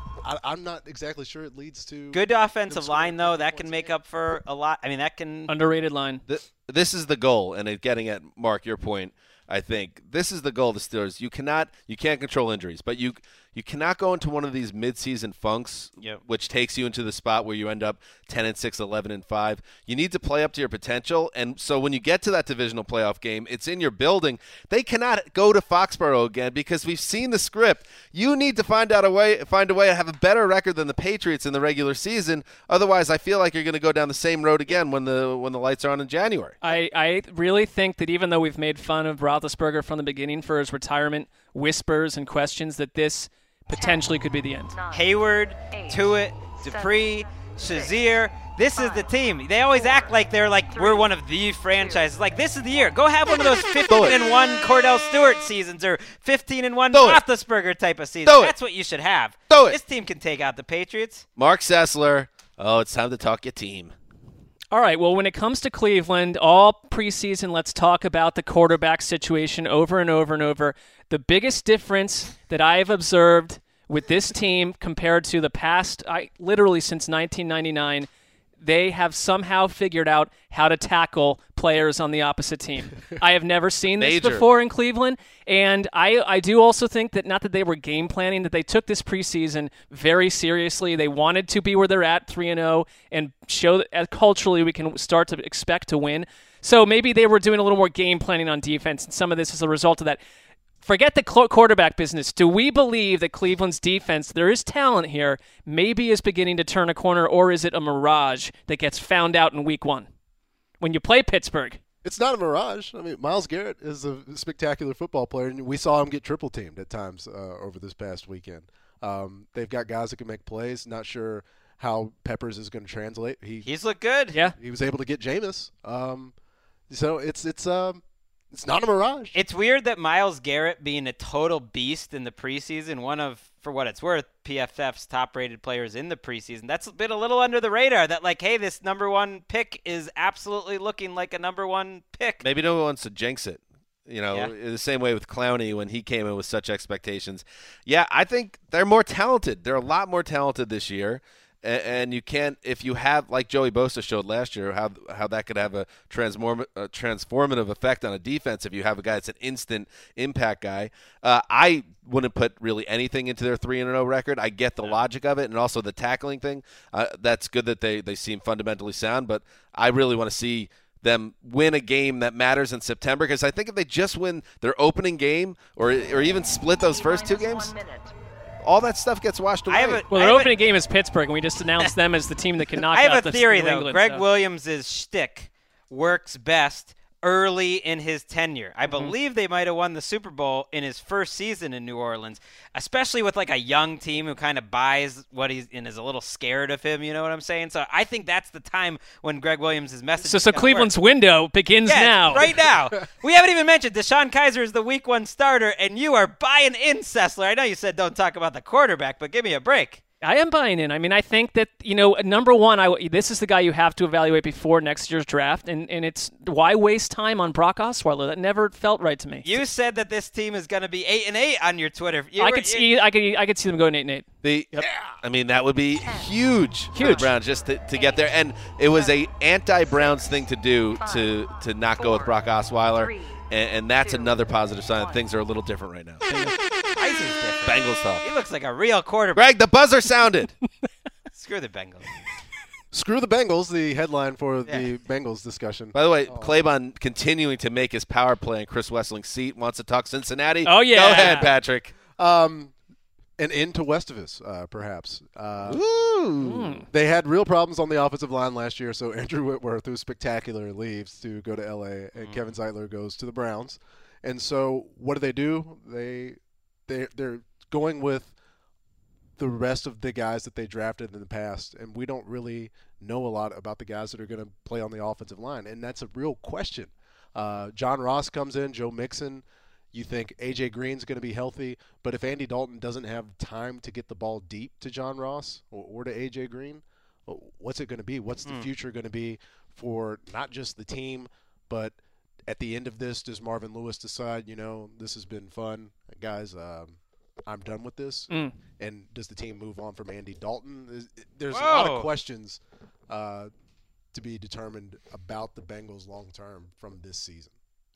I'm not exactly sure it leads to good offensive line, though. That can make up for a lot. I mean, that can underrated line. This is the goal, and getting at Mark, your point. I think this is the goal of the Steelers. You can't control injuries, but you cannot go into one of these midseason funks, which takes you into the spot where you end up 10-6, 11-5. You need to play up to your potential, and so when you get to that divisional playoff game, it's in your building. They cannot go to Foxborough again because we've seen the script. You need to find a way to have a better record than the Patriots in the regular season. Otherwise, I feel like you're going to go down the same road again when the lights are on in January. I really think that even though we've made fun of Roethlisberger from the beginning for his retirement whispers and questions, that this potentially could be the end. Hayward, Tuitt, Dupree, Shazier. This is the team. They always act like we're one of the franchises. Like, this is the year. Go have one of those 15-1 Cordell Stewart seasons or 15-1 Roethlisberger type of seasons. That's what you should have. This team can take out the Patriots. Mark Sessler. Oh, it's time to talk your team. All right, well, when it comes to Cleveland, all preseason, let's talk about the quarterback situation over and over and over. The biggest difference that I have observed with this team compared to the past, literally since 1999, they have somehow figured out how to tackle players on the opposite team. I have never seen this before in Cleveland, and I do also think that not that they were game planning, that they took this preseason very seriously. They wanted to be where they're at, 3-0, and show that culturally we can start to expect to win. So maybe they were doing a little more game planning on defense, and some of this is a result of that. Forget the quarterback business. Do we believe that Cleveland's defense, there is talent here, maybe is beginning to turn a corner, or is it a mirage that gets found out in week 1 when you play Pittsburgh? It's not a mirage. I mean, Myles Garrett is a spectacular football player, and we saw him get triple-teamed at times over this past weekend. They've got guys that can make plays. Not sure how Peppers is going to translate. He's looked good. Yeah. He was able to get Jameis. So it's not a mirage. It's weird that Myles Garrett being a total beast in the preseason, one of, for what it's worth, PFF's top-rated players in the preseason. That's been a little under the radar that, hey, this number 1 pick is absolutely looking like a number 1 pick. Maybe no one wants to jinx it. The same way with Clowney when he came in with such expectations. Yeah, I think they're more talented. They're a lot more talented this year. And you can't, if you have, like Joey Bosa showed last year, how that could have a transformative effect on a defense if you have a guy that's an instant impact guy. I wouldn't put really anything into their 3-0 record. I get the logic of it, and also the tackling thing. That's good that they seem fundamentally sound, but I really want to see them win a game that matters in September, because I think if they just win their opening game or even split those first 2 games, all that stuff gets washed away. Well, their opening game is Pittsburgh, and we just announced them as the team that can knock out I have a theory, New though. England, Greg so. Williams' shtick works best early in his tenure. I believe they might have won the Super Bowl in his first season in New Orleans, especially with like a young team who kind of buys what he's and is a little scared of him. You know what I'm saying? So I think that's the time when Greg Williams' message. So Cleveland's window begins now. Right now. We haven't even mentioned Deshaun Kaiser is the Week 1 starter, and you are buying in, Sessler. I know you said don't talk about the quarterback, but give me a break. I am buying in. I mean, I think that, number one, this is the guy you have to evaluate before next year's draft, and it's why waste time on Brock Osweiler? That never felt right to me. You said that this team is going to be 8-8 on your Twitter. I could see them going 8-8. I mean, that would be huge for the Browns just to get there. And it was a anti-Browns thing to do to not go with Brock Osweiler, and that's another positive sign. Things are a little different right now. Bengals talk. He looks like a real quarterback. Greg, the buzzer sounded. Screw the Bengals. Screw the Bengals, the headline for the Bengals discussion. By the way, Claiborne continuing to make his power play in Chris Wessling's seat. Wants to talk Cincinnati. Oh, yeah. Go ahead, Patrick. An into Westivus, perhaps. They had real problems on the offensive line last year, so Andrew Whitworth, who's spectacular, leaves to go to L.A., and Kevin Zeitler goes to the Browns. And so what do? They're going with the rest of the guys that they drafted in the past, and we don't really know a lot about the guys that are going to play on the offensive line, and that's a real question. John Ross comes in, Joe Mixon. You think A.J. Green's going to be healthy, but if Andy Dalton doesn't have time to get the ball deep to John Ross or to A.J. Green, what's it going to be? What's the future going to be for not just the team, but at the end of this, does Marvin Lewis decide, this has been fun, guys, I'm done with this? And does the team move on from Andy Dalton? There's a lot of questions to be determined about the Bengals long term from this season.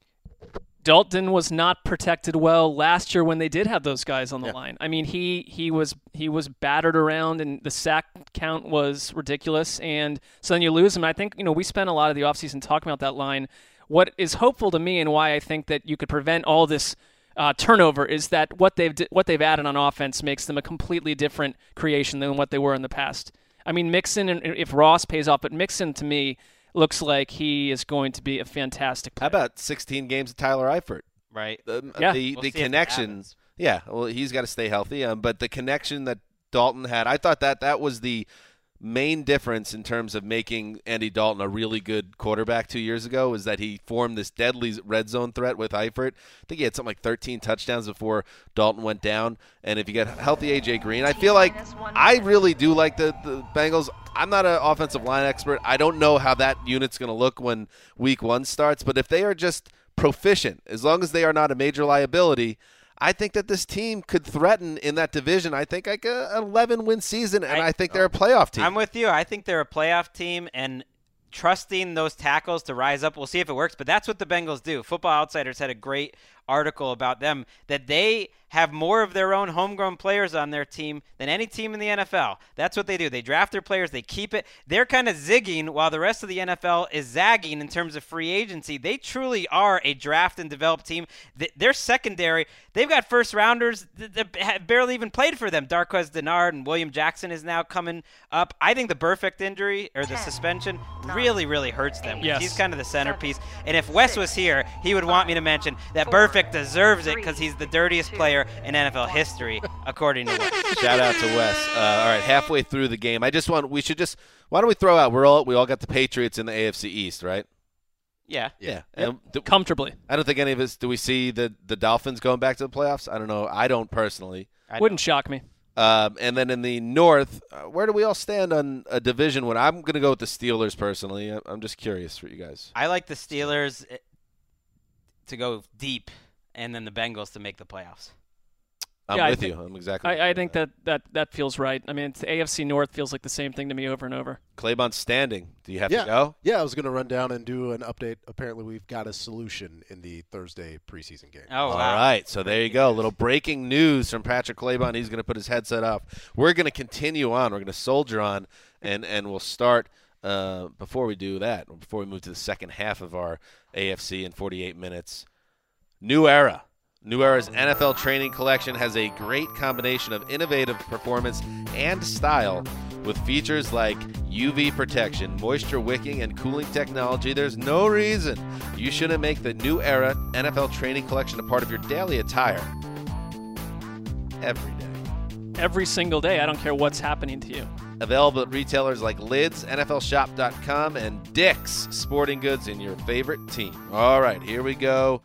Dalton was not protected well last year when they did have those guys on the line. I mean, he was battered around, and the sack count was ridiculous. And so then you lose him. I think we spent a lot of the offseason talking about that line. What is hopeful to me, and why I think that you could prevent all this turnover, is that what they've added on offense makes them a completely different creation than what they were in the past. I mean, Mixon, and if Ross pays off, but Mixon to me looks like he is going to be a fantastic player. How about 16 games of Tyler Eifert? Right. The connection. Yeah, well, he's got to stay healthy. But the connection that Dalton had, I thought that was the main difference in terms of making Andy Dalton a really good quarterback 2 years ago, is that he formed this deadly red zone threat with Eifert. I think he had something like 13 touchdowns before Dalton went down. And if you get healthy A.J. Green, I feel like I really do like the Bengals. I'm not an offensive line expert. I don't know how that unit's going to look when Week 1 starts. But if they are just proficient, as long as they are not a major liability, I think that this team could threaten in that division. I think like an 11-win season, and I think they're a playoff team. I'm with you. I think they're a playoff team, and trusting those tackles to rise up, we'll see if it works. But that's what the Bengals do. Football Outsiders had a great article about them, that they have more of their own homegrown players on their team than any team in the NFL. That's what they do. They draft their players. They keep it. They're kind of zigging while the rest of the NFL is zagging in terms of free agency. They truly are a draft and develop team. Their secondary, they've got first rounders that have barely even played for them. Darqueze Dennard and William Jackson is now coming up. I think the Burfict injury or the suspension really, really hurts them. Yes. He's kind of the centerpiece. And if Wes was here, he would want me to mention that Burfict deserves it because he's the dirtiest player in NFL history, according to Wes. Shout out to Wes. All right, halfway through the game, why don't we throw out? We all got the Patriots in the AFC East, right? Yeah. And Comfortably. I don't think any of us do. We see the Dolphins going back to the playoffs? I don't know. I don't personally. Wouldn't shock me. And then in the North, where do we all stand on a division win? I'm going to go with the Steelers personally. I'm just curious for you guys. I like the Steelers to go deep, and then the Bengals to make the playoffs. I'm with you. I'm exactly. I think that feels right. I mean, the AFC North feels like the same thing to me over and over. Claiborne's standing. Do you have to go? Yeah, I was going to run down and do an update. Apparently, we've got a solution in the Thursday preseason game. Oh, wow. All right. So there you go. A little breaking news from Patrick Claiborne. He's going to put his headset off. We're going to continue on. We're going to soldier on, and we'll start before we do that, before we move to the second half of our AFC in 48 minutes. New era New Era's NFL Training Collection has a great combination of innovative performance and style with features like UV protection, moisture wicking, and cooling technology. There's no reason you shouldn't make the New Era NFL Training Collection a part of your daily attire every day. Every single day. I don't care what's happening to you. Available at retailers like Lids, NFLShop.com, and Dick's Sporting Goods in your favorite team. All right, here we go.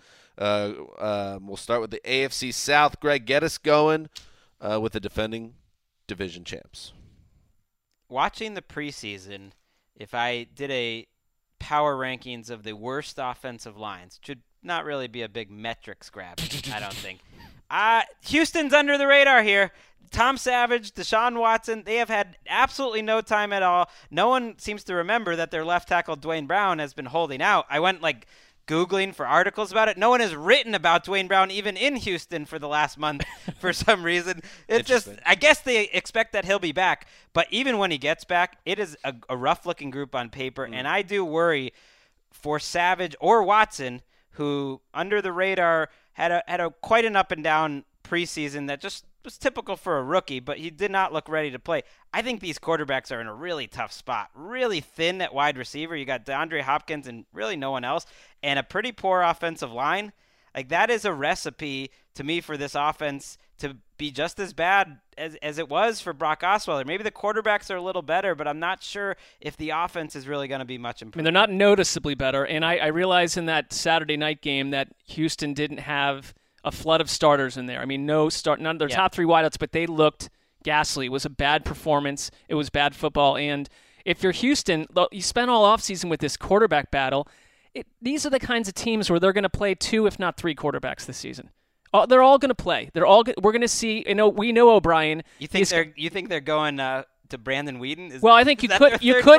We'll start with the AFC South. Greg, get us going with the defending division champs. Watching the preseason, if I did a power rankings of the worst offensive lines, should not really be a big metrics grab, I don't think. Houston's under the radar here. Tom Savage, Deshaun Watson, they have had absolutely no time at all. No one seems to remember that their left tackle, Dwayne Brown, has been holding out. I went Googling for articles about it. No one has written about Dwayne Brown even in Houston for the last month for some reason. It's just, I guess they expect that he'll be back. But even when he gets back, it is a rough-looking group on paper. And I do worry for Savage or Watson, who under the radar had a quite an up and down preseason that just was typical for a rookie, but he did not look ready to play. I think these quarterbacks are in a really tough spot. Really thin at wide receiver. You got DeAndre Hopkins and really no one else, and a pretty poor offensive line. That is a recipe to me for this offense to be just as bad as it was for Brock Osweiler. Maybe the quarterbacks are a little better, but I'm not sure if the offense is really going to be much improved. I mean, they're not noticeably better, and I realize in that Saturday night game that Houston didn't have a flood of starters in there. I mean, none of their top three wideouts, but they looked ghastly. It was a bad performance. It was bad football. And if you're Houston, you spent all offseason with this quarterback battle. These are the kinds of teams where they're going to play 2, if not 3 quarterbacks this season. They're all going to play. We're going to see. We know O'Brien. You think they're going to Brandon Weeden? Well, I think you could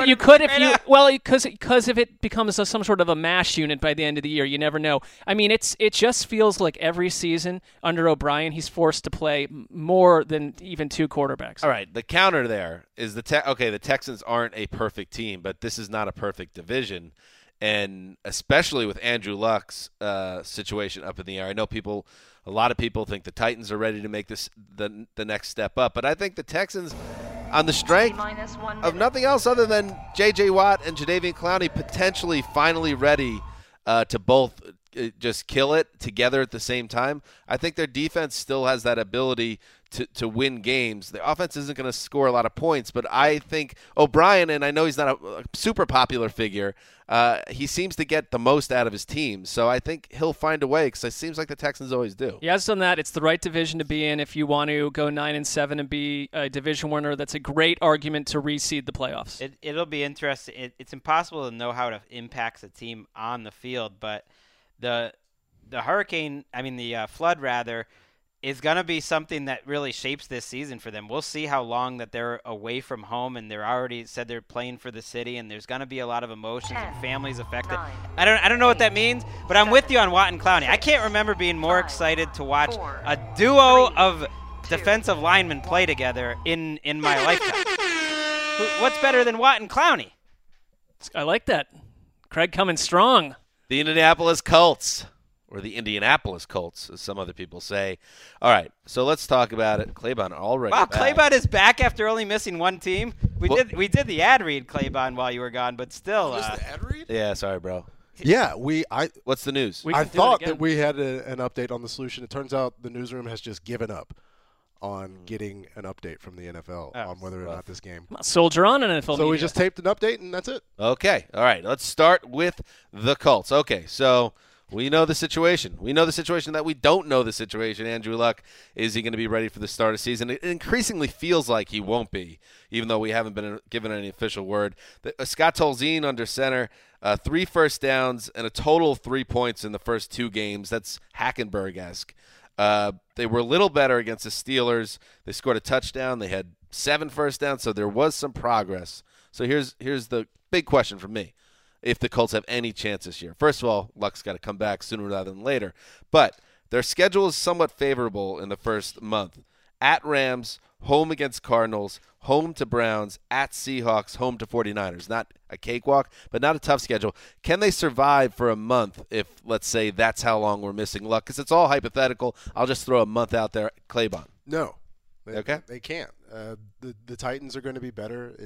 because if it becomes some sort of a mash unit by the end of the year, you never know. I mean, it just feels like every season under O'Brien, he's forced to play more than even 2 quarterbacks. All right, the counter there is the Texans aren't a perfect team, but this is not a perfect division. And especially with Andrew Luck's situation up in the air, I know a lot of people think the Titans are ready to make this the next step up, but I think the Texans, on the strength of nothing else other than J.J. Watt and Jadeveon Clowney, potentially finally ready to both just kill it together at the same time. I think their defense still has that ability to win games. The offense isn't going to score a lot of points, but I think O'Brien, and I know he's not a super popular figure, he seems to get the most out of his team. So I think he'll find a way because it seems like the Texans always do. He has done that. It's the right division to be in if you want to go 9-7 and be a division winner. That's a great argument to reseed the playoffs. It'll be interesting. It's impossible to know how it impacts a team on the field, but the flood rather, is going to be something that really shapes this season for them. We'll see how long that they're away from home, and they're already said they're playing for the city, and there's going to be a lot of emotions and families affected. I don't know what that means, but I'm with you on Watt and Clowney. I can't remember being more excited to watch a duo of defensive linemen play together in my lifetime. What's better than Watt and Clowney? I like that. Craig coming strong. The Indianapolis Colts. Or the Indianapolis Colts, as some other people say. All right, so let's talk about it. Claybon already back. Claybon is back after only missing one team. We did the ad read, Claybon, while you were gone, but still. Was the ad read? Yeah, sorry, bro. Yeah, What's the news? I thought that we had an update on the solution. It turns out the newsroom has just given up on getting an update from the NFL on whether or not this game. Soldier on an NFL. So we just taped an update, and that's it. Okay, all right. Let's start with the Colts. Okay, so we know the situation. We know the situation that we don't know the situation. Andrew Luck, is he going to be ready for the start of the season? It increasingly feels like he won't be, even though we haven't been given any official word. Scott Tolzien under center, 3 first downs and a total of 3 points in the first 2 games. That's Hackenberg-esque. They were a little better against the Steelers. They scored a touchdown. They had 7 first downs, so there was some progress. So here's the big question for me. If the Colts have any chance this year. First of all, Luck's got to come back sooner rather than later. But their schedule is somewhat favorable in the first month. at Rams, home against Cardinals, home to Browns, at Seahawks, home to 49ers. Not a cakewalk, but not a tough schedule. Can they survive for a month if, let's say, that's how long we're missing Luck? Because it's all hypothetical. I'll just throw a month out there. Claybon. No. Okay. They can't. The Titans are going to be better.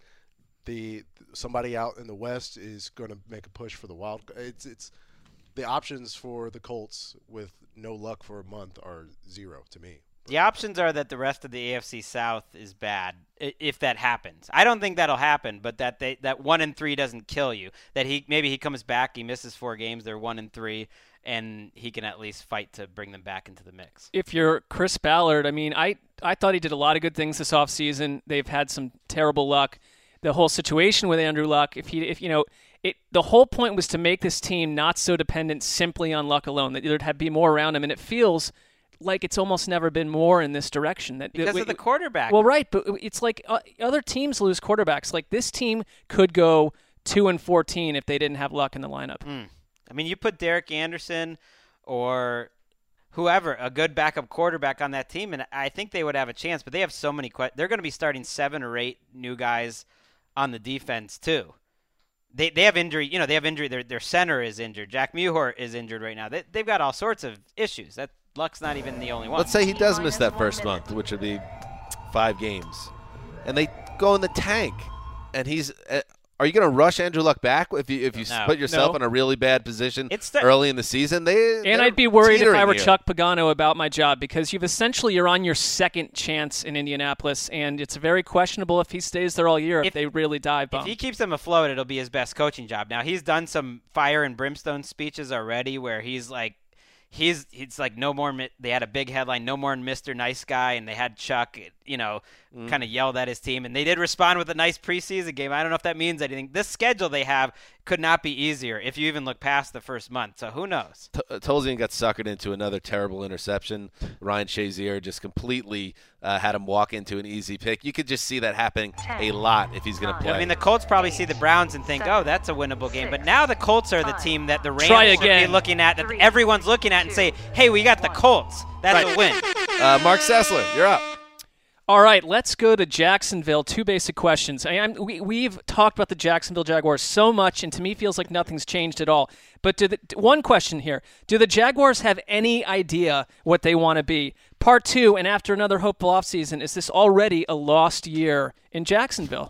Somebody out in the West is going to make a push for the wild. It's the options for the Colts with no Luck for a month are zero to me. The options are that the rest of the AFC South is bad if that happens. I don't think that'll happen, but that 1-3 doesn't kill you. That maybe he comes back, he misses 4 games, they're 1-3, and he can at least fight to bring them back into the mix. If you're Chris Ballard, I mean, I thought he did a lot of good things this offseason. They've had some terrible luck. The whole situation with Andrew Luck, the whole point was to make this team not so dependent simply on Luck alone, that there'd be more around him, and it feels like it's almost never been more in this direction. Because of the quarterback. Well, right, but it's like other teams lose quarterbacks. Like this team could go 2-14 if they didn't have Luck in the lineup. I mean, you put Derek Anderson or whoever, a good backup quarterback on that team, and I think they would have a chance. But they have so many questions. They're going to be starting 7 or 8 new guys on the defense too. They have injury. They have injury. Their center is injured. Jack Muhort is injured right now. They've got all sorts of issues. That Luck's not even the only one. Let's say he does miss that first month, which would be 5 games, and they go in the tank, and he's. Are you going to rush Andrew Luck back if you put yourself in a really bad position early in the season? And I'd be worried if I were Chuck Pagano about my job, because you're on your second chance in Indianapolis, and it's very questionable if he stays there all year if they really dive bomb. If he keeps them afloat, it'll be his best coaching job. Now, he's done some fire and brimstone speeches already where he's like, He's like no more. They had a big headline, no more Mr. Nice Guy, and they had Chuck, kind of yelled at his team, and they did respond with a nice preseason game. I don't know if that means anything. This schedule they have could not be easier if you even look past the first month. So who knows? Tolzien got suckered into another terrible interception. Ryan Shazier just completely had him walk into an easy pick. You could just see that happening a lot if he's going to play. I mean, the Colts probably see the Browns and think, oh, that's a winnable game. But now the Colts are the team that the Rams should be looking at, that everyone's looking at and say, hey, we got the Colts. That's a win. Mark Sessler, you're up. All right, let's go to Jacksonville. 2 basic questions. We've talked about the Jacksonville Jaguars so much, and to me feels like nothing's changed at all. But one question here. Do the Jaguars have any idea what they want to be? Part 2, and after another hopeful offseason, is this already a lost year in Jacksonville?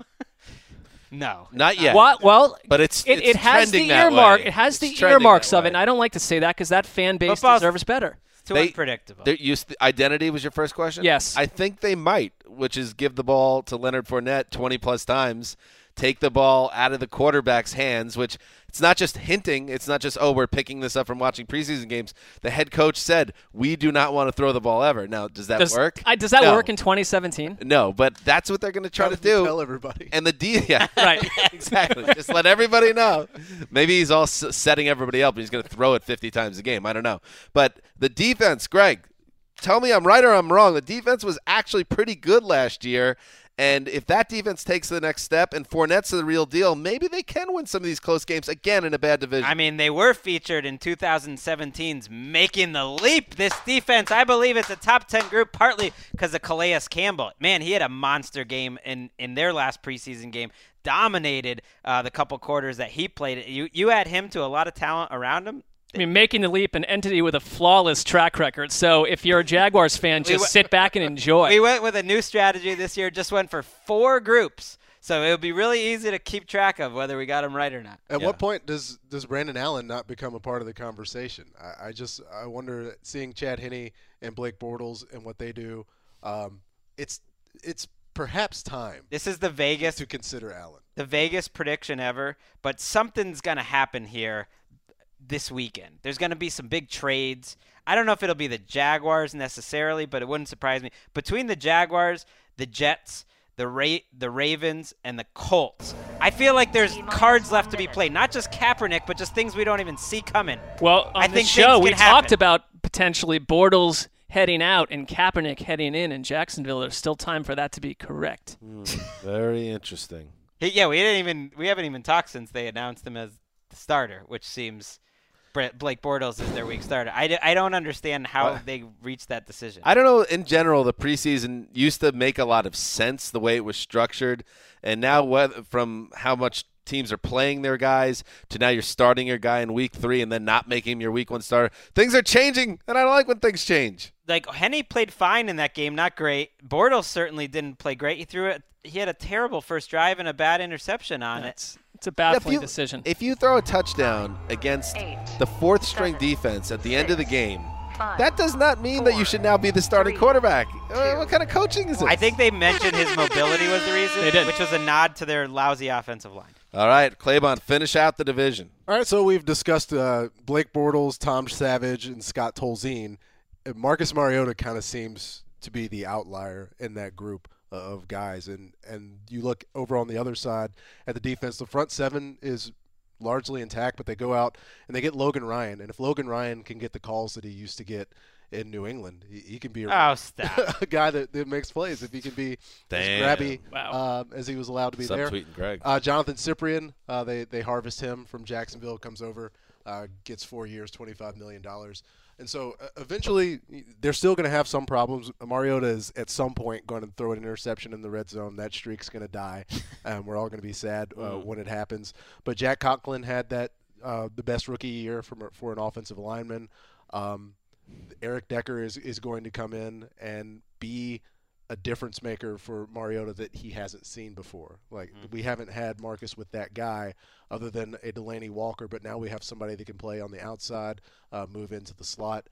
No. Not yet. Well, but it has the earmark. It has the earmarks of it, and I don't like to say that because that fan base deserves better. Too unpredictable. Identity was your first question? Yes. I think they might, which is give the ball to Leonard Fournette 20-plus times, take the ball out of the quarterback's hands, which it's not just hinting. It's not just, we're picking this up from watching preseason games. The head coach said, we do not want to throw the ball ever. Now, does that work? Does that work in 2017? No, but that's what they're going to try to do. Tell everybody. And right, exactly. Just let everybody know. Maybe he's all setting everybody up and he's going to throw it 50 times a game. I don't know. But the defense, Greg, tell me I'm right or I'm wrong. The defense was actually pretty good last year. And if that defense takes the next step and Fournette's the real deal, maybe they can win some of these close games again in a bad division. I mean, they were featured in 2017's Making the Leap. This defense, I believe it's a top 10 group, partly because of Calais Campbell. Man, he had a monster game in their last preseason game. Dominated the couple quarters that he played. You add him to a lot of talent around him. I mean, Making the Leap, an entity with a flawless track record. So if you're a Jaguars fan, just sit back and enjoy. We went with a new strategy this year, just went for 4 groups. So it'll be really easy to keep track of whether we got them right or not. At what point does Brandon Allen not become a part of the conversation? I wonder, seeing Chad Henne and Blake Bortles and what they do, it's perhaps time. This is the Vegas to consider Allen. The Vegas prediction ever, but something's going to happen here this weekend. There's going to be some big trades. I don't know if it'll be the Jaguars necessarily, but it wouldn't surprise me. Between the Jaguars, the Jets, the Ravens, and the Colts, I feel like there's cards left to be played. Not just Kaepernick, but just things we don't even see coming. Well, on the show, we talked about potentially Bortles heading out and Kaepernick heading in Jacksonville. There's still time for that to be correct. Very interesting. Yeah, we haven't even talked since they announced him as the starter, which seems Blake Bortles is their week starter. I don't understand how they reached that decision. I don't know. In general, the preseason used to make a lot of sense the way it was structured, and now from how much teams are playing their guys to now you're starting your guy in week 3 and then not making him your week 1 starter. Things are changing, and I don't like when things change. Like, Henne played fine in that game, not great. Bortles certainly didn't play great. He had a terrible first drive and a bad interception on it. It's a baffling decision. If you throw a touchdown against the 4th-string defense at the end of the game, that does not mean that you should now be the starting quarterback. What kind of coaching is this? I think they mentioned his mobility was the reason, They did. which was a nod to their lousy offensive line. All right, Claybon, finish out the division. All right, so we've discussed Blake Bortles, Tom Savage, and Scott Tolzien. Marcus Mariota kind of seems to be the outlier in that group of guys. And you look over on the other side at the defense, the front 7 is largely intact, but they go out and they get Logan Ryan. And if Logan Ryan can get the calls that he used to get in New England, he can be a guy that makes plays. If he can be as grabby as he was allowed to be there. Subtweeting Greg. Jonathan Cyprien, they harvest him from Jacksonville, comes over, gets 4 years, $25 million. And so eventually they're still going to have some problems. Mariota is at some point going to throw an interception in the red zone. That streak's going to die, and we're all going to be sad when it happens. But Jack Conklin had that the best rookie year for an offensive lineman. Eric Decker is going to come in and be a difference maker for Mariota that he hasn't seen before. We haven't had Marcus with that guy other than a Delaney Walker, but now we have somebody that can play on the outside, move into the slot.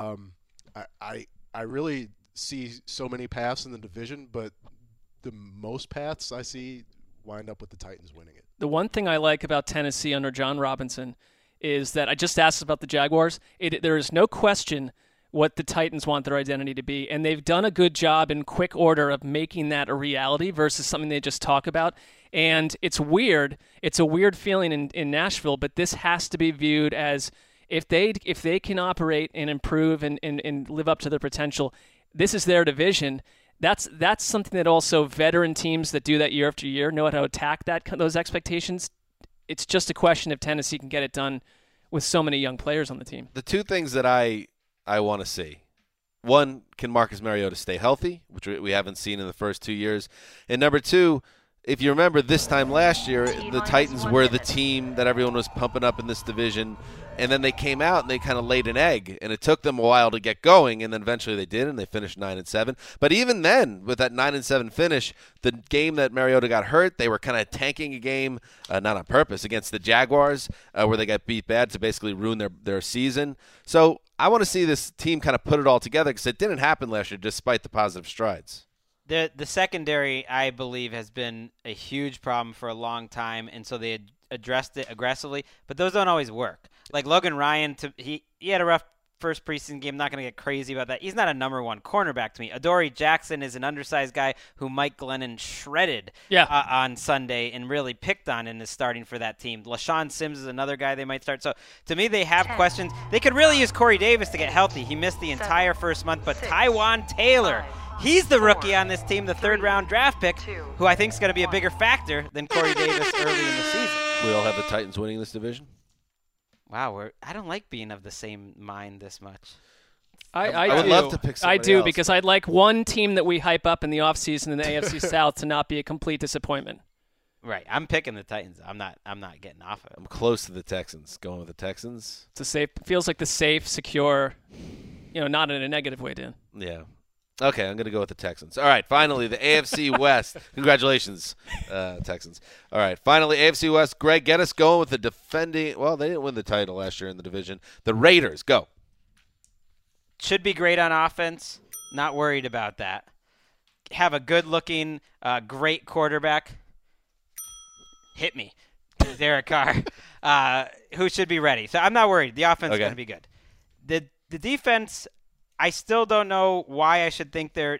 I really see so many paths in the division, but the most paths I see wind up with the Titans winning it. The one thing I like about Tennessee under John Robinson is that I just asked about the Jaguars. There is no question what the Titans want their identity to be, and they've done a good job in quick order of making that a reality versus something they just talk about. And it's weird. It's a weird feeling in Nashville, but this has to be viewed as if they can operate and improve and live up to their potential, this is their division. That's something that also veteran teams that do that year after year know how to attack those expectations. It's just a question if Tennessee can get it done with so many young players on the team. The two things that I want to see. One, can Marcus Mariota stay healthy, which we haven't seen in the first 2 years? And number two, if you remember this time last year, the Titans were the team that everyone was pumping up in this division, and then they came out and they kind of laid an egg, and it took them a while to get going, and then eventually they did, and they finished 9-7. But even then, with that 9-7 finish, the game that Mariota got hurt, they were kind of tanking a game, not on purpose, against the Jaguars, where they got beat bad to basically ruin their season. So I want to see this team kind of put it all together because it didn't happen last year despite the positive strides. The secondary, I believe, has been a huge problem for a long time, and so they addressed it aggressively. But those don't always work. Like Logan Ryan, he had a rough first preseason game. Not going to get crazy about that. He's not a number one cornerback to me. Adoree Jackson is an undersized guy who Mike Glennon shredded on Sunday and really picked on and is starting for that team. LaShawn Sims is another guy they might start. So to me, they have questions. They could really use Corey Davis to get healthy. He missed the entire first month. But Tywan Taylor, he's the rookie on this team, the third-round draft pick, who I think is going to be a bigger factor than Corey Davis early in the season. We all have the Titans winning this division? Wow, I don't like being of the same mind this much. I would love to pick somebody else. Because I'd like one team that we hype up in the offseason in the AFC South to not be a complete disappointment. Right, I'm picking the Titans. I'm not getting off of it. I'm close to the Texans. Going with the Texans. Feels like the safe, secure, not in a negative way, Dan. Yeah. Okay, I'm going to go with the Texans. All right, finally, the AFC West. Congratulations, Texans. All right, finally, AFC West. Greg, get us going with the defending. Well, they didn't win the title last year in the division. The Raiders, go. Should be great on offense. Not worried about that. Have a good-looking, great quarterback. Hit me. Derek Carr, who should be ready. So I'm not worried. The offense is going to be good. The defense, I still don't know why I should think they're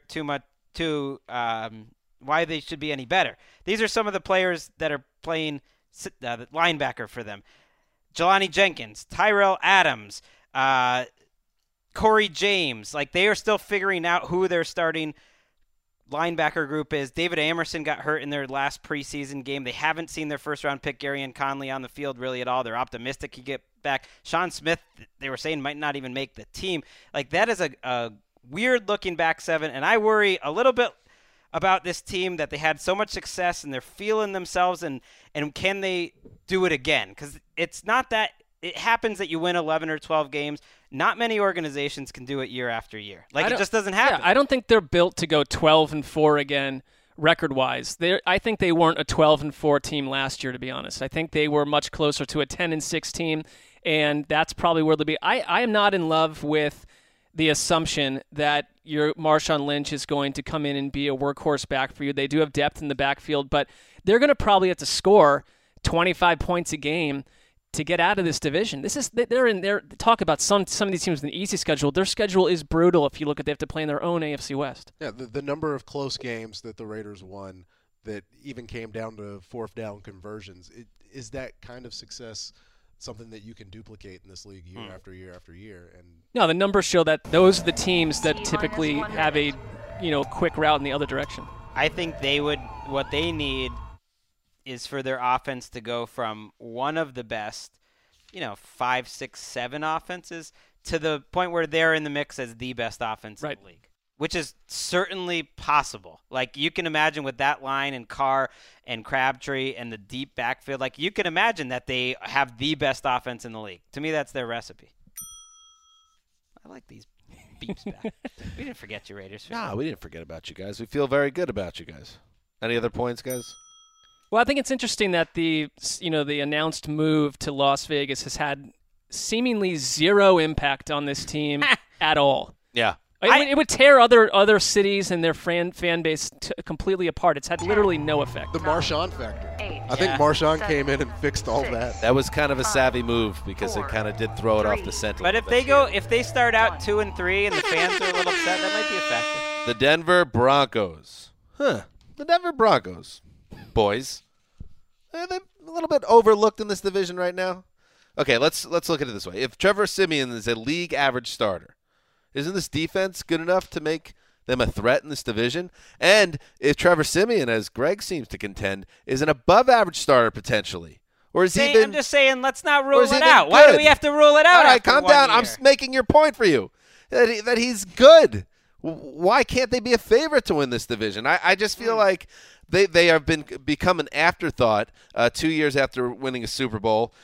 why they should be any better. These are some of the players that are playing the linebacker for them. Jelani Jenkins, Tyrell Adams, Corey James. They are still figuring out who their starting linebacker group is. David Amerson got hurt in their last preseason game. They haven't seen their first-round pick, Garyon Conley, on the field really at all. They're optimistic he get back. Sean Smith, they were saying, might not even make the team. Like, that is a weird-looking back seven, and I worry a little bit about this team that they had so much success and they're feeling themselves, and can they do it again? Because it's not that it happens that you win 11 or 12 games. Not many organizations can do it year after year. Like, it just doesn't happen. Yeah, I don't think they're built to go 12-4 again record-wise. I think they weren't a 12-4 team last year, to be honest. I think they were much closer to a 10-6 team, and that's probably where they'll be. I am not in love with the assumption that your Marshawn Lynch is going to come in and be a workhorse back for you. They do have depth in the backfield, but they're going to probably have to score 25 points a game to get out of this division. They're in there. Talk about some of these teams with an easy schedule. Their schedule is brutal if you look at they have to play in their own AFC West. Yeah, the number of close games that the Raiders won that even came down to fourth down conversions, is that kind of success something that you can duplicate in this league year after year after year? And no, the numbers show that those are the teams that typically have a quick route in the other direction. I think what they need is for their offense to go from one of the best, 5, 6, 7 offenses to the point where they're in the mix as the best offense in the league, which is certainly possible. Like, you can imagine with that line and Carr and Crabtree and the deep backfield, like, you can imagine that they have the best offense in the league. To me, that's their recipe. I like these beeps back. We didn't forget you, Raiders. Nah, we didn't forget about you guys. We feel very good about you guys. Any other points, guys? Well, I think it's interesting that the announced move to Las Vegas has had seemingly zero impact on this team at all. Yeah. It would tear other cities and their fan base completely apart. It's had literally no effect. The Marshawn factor. I think Marshawn came in and fixed all that. That was kind of a savvy move because it kind of did throw it off the scent. But if they start out 2-3 and the fans are a little upset, that might be a factor. The Denver Broncos. The Denver Broncos. Boys. They're a little bit overlooked in this division right now. Okay, let's look at it this way. If Trevor Siemian is a league average starter, isn't this defense good enough to make them a threat in this division? And if Trevor Siemian, as Greg seems to contend, is an above-average starter potentially, or is he? I'm just saying, let's not rule it out. Why do we have to rule it out? All right, calm down. I'm making your point for you that he's good. Why can't they be a favorite to win this division? I just feel like they have become an afterthought 2 years after winning a Super Bowl.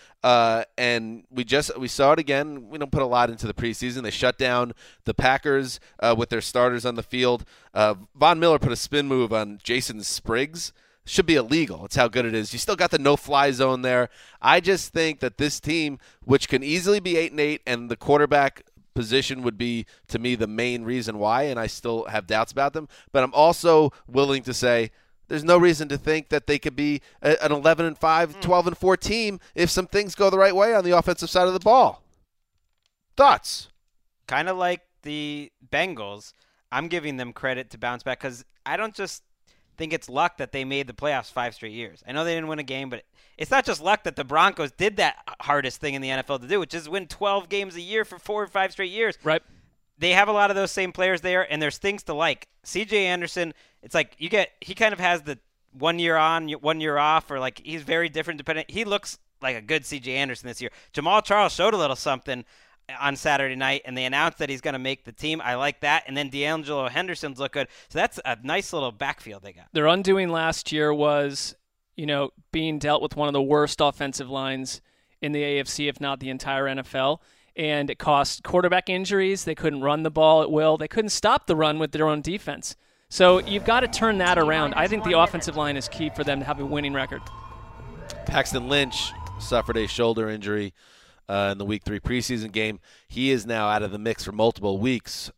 And we saw it again. We don't put a lot into the preseason. They shut down the Packers with their starters on the field. Von Miller put a spin move on Jason Spriggs. Should be illegal. It's how good it is. You still got the no-fly zone there. I just think that this team, which can easily be 8-8, and the quarterback position would be, to me, the main reason why, and I still have doubts about them. But I'm also willing to say there's no reason to think that they could be an 11-5, 12-4 team if some things go the right way on the offensive side of the ball. Thoughts? Kind of like the Bengals, I'm giving them credit to bounce back because I don't just think it's luck that they made the playoffs 5 straight years. I know they didn't win a game, but it's not just luck that the Broncos did that hardest thing in the NFL to do, which is win 12 games a year for 4 or 5 straight years. Right. They have a lot of those same players there, and there's things to like. C.J. Anderson, it's like he kind of has the 1 year on, 1 year off, or like he's very different dependent. He looks like a good C.J. Anderson this year. Jamal Charles showed a little something on Saturday night, and they announced that he's going to make the team. I like that. And then D'Angelo Henderson's look good. So that's a nice little backfield they got. Their undoing last year was, being dealt with one of the worst offensive lines in the AFC, if not the entire NFL. And it cost quarterback injuries. They couldn't run the ball at will. They couldn't stop the run with their own defense. So you've got to turn that around. I think the offensive line is key for them to have a winning record. Paxton Lynch suffered a shoulder injury in the Week 3 preseason game. He is now out of the mix for multiple weeks,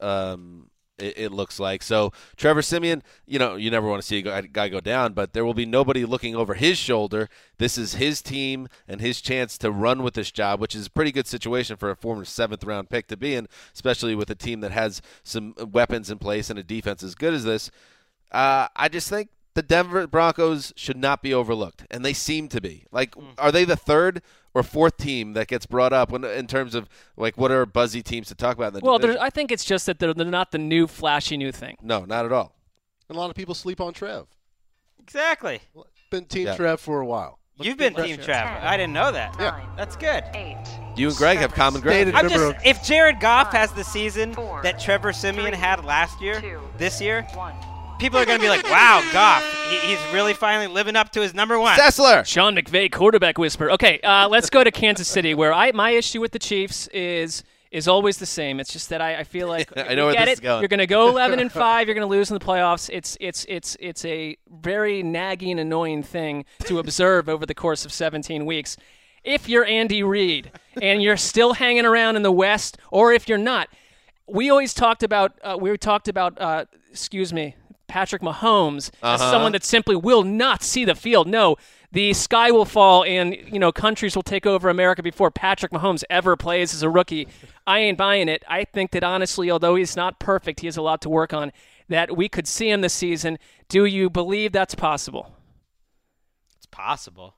it looks like. So Trevor Siemian, you never want to see a guy go down, but there will be nobody looking over his shoulder. This is his team and his chance to run with this job, which is a pretty good situation for a former 7th-round pick to be in, especially with a team that has some weapons in place and a defense as good as this. I just think the Denver Broncos should not be overlooked, and they seem to be. Like, are they the 3rd or 4th team that gets brought up in terms of, like, what are buzzy teams to talk about in the division? I think it's just that they're not the new flashy new thing. No, not at all. And a lot of people sleep on Trev. Exactly. Been Team Trev for a while. You've been Team Trev. I didn't know that. Yeah. That's good. 8. You and Greg have common ground. I'm just, if Jared Goff has the season that Trevor Siemian had last year, this year, people are going to be like, wow, Goff, he's really finally living up to his number one. Sessler. Sean McVay, quarterback whisper. Okay, let's go to Kansas City, where my issue with the Chiefs is always the same. It's just that I feel like I know where this is going. You're going to go 11-5. You're going to lose in the playoffs. It's a very nagging, annoying thing to observe over the course of 17 weeks. If you're Andy Reid and you're still hanging around in the West, or if you're not, we always talked about Patrick Mahomes as someone that simply will not see the field. No, the sky will fall and countries will take over America before Patrick Mahomes ever plays as a rookie. I ain't buying it. I think that honestly, although he's not perfect, he has a lot to work on, that we could see him this season. Do you believe that's possible? It's possible.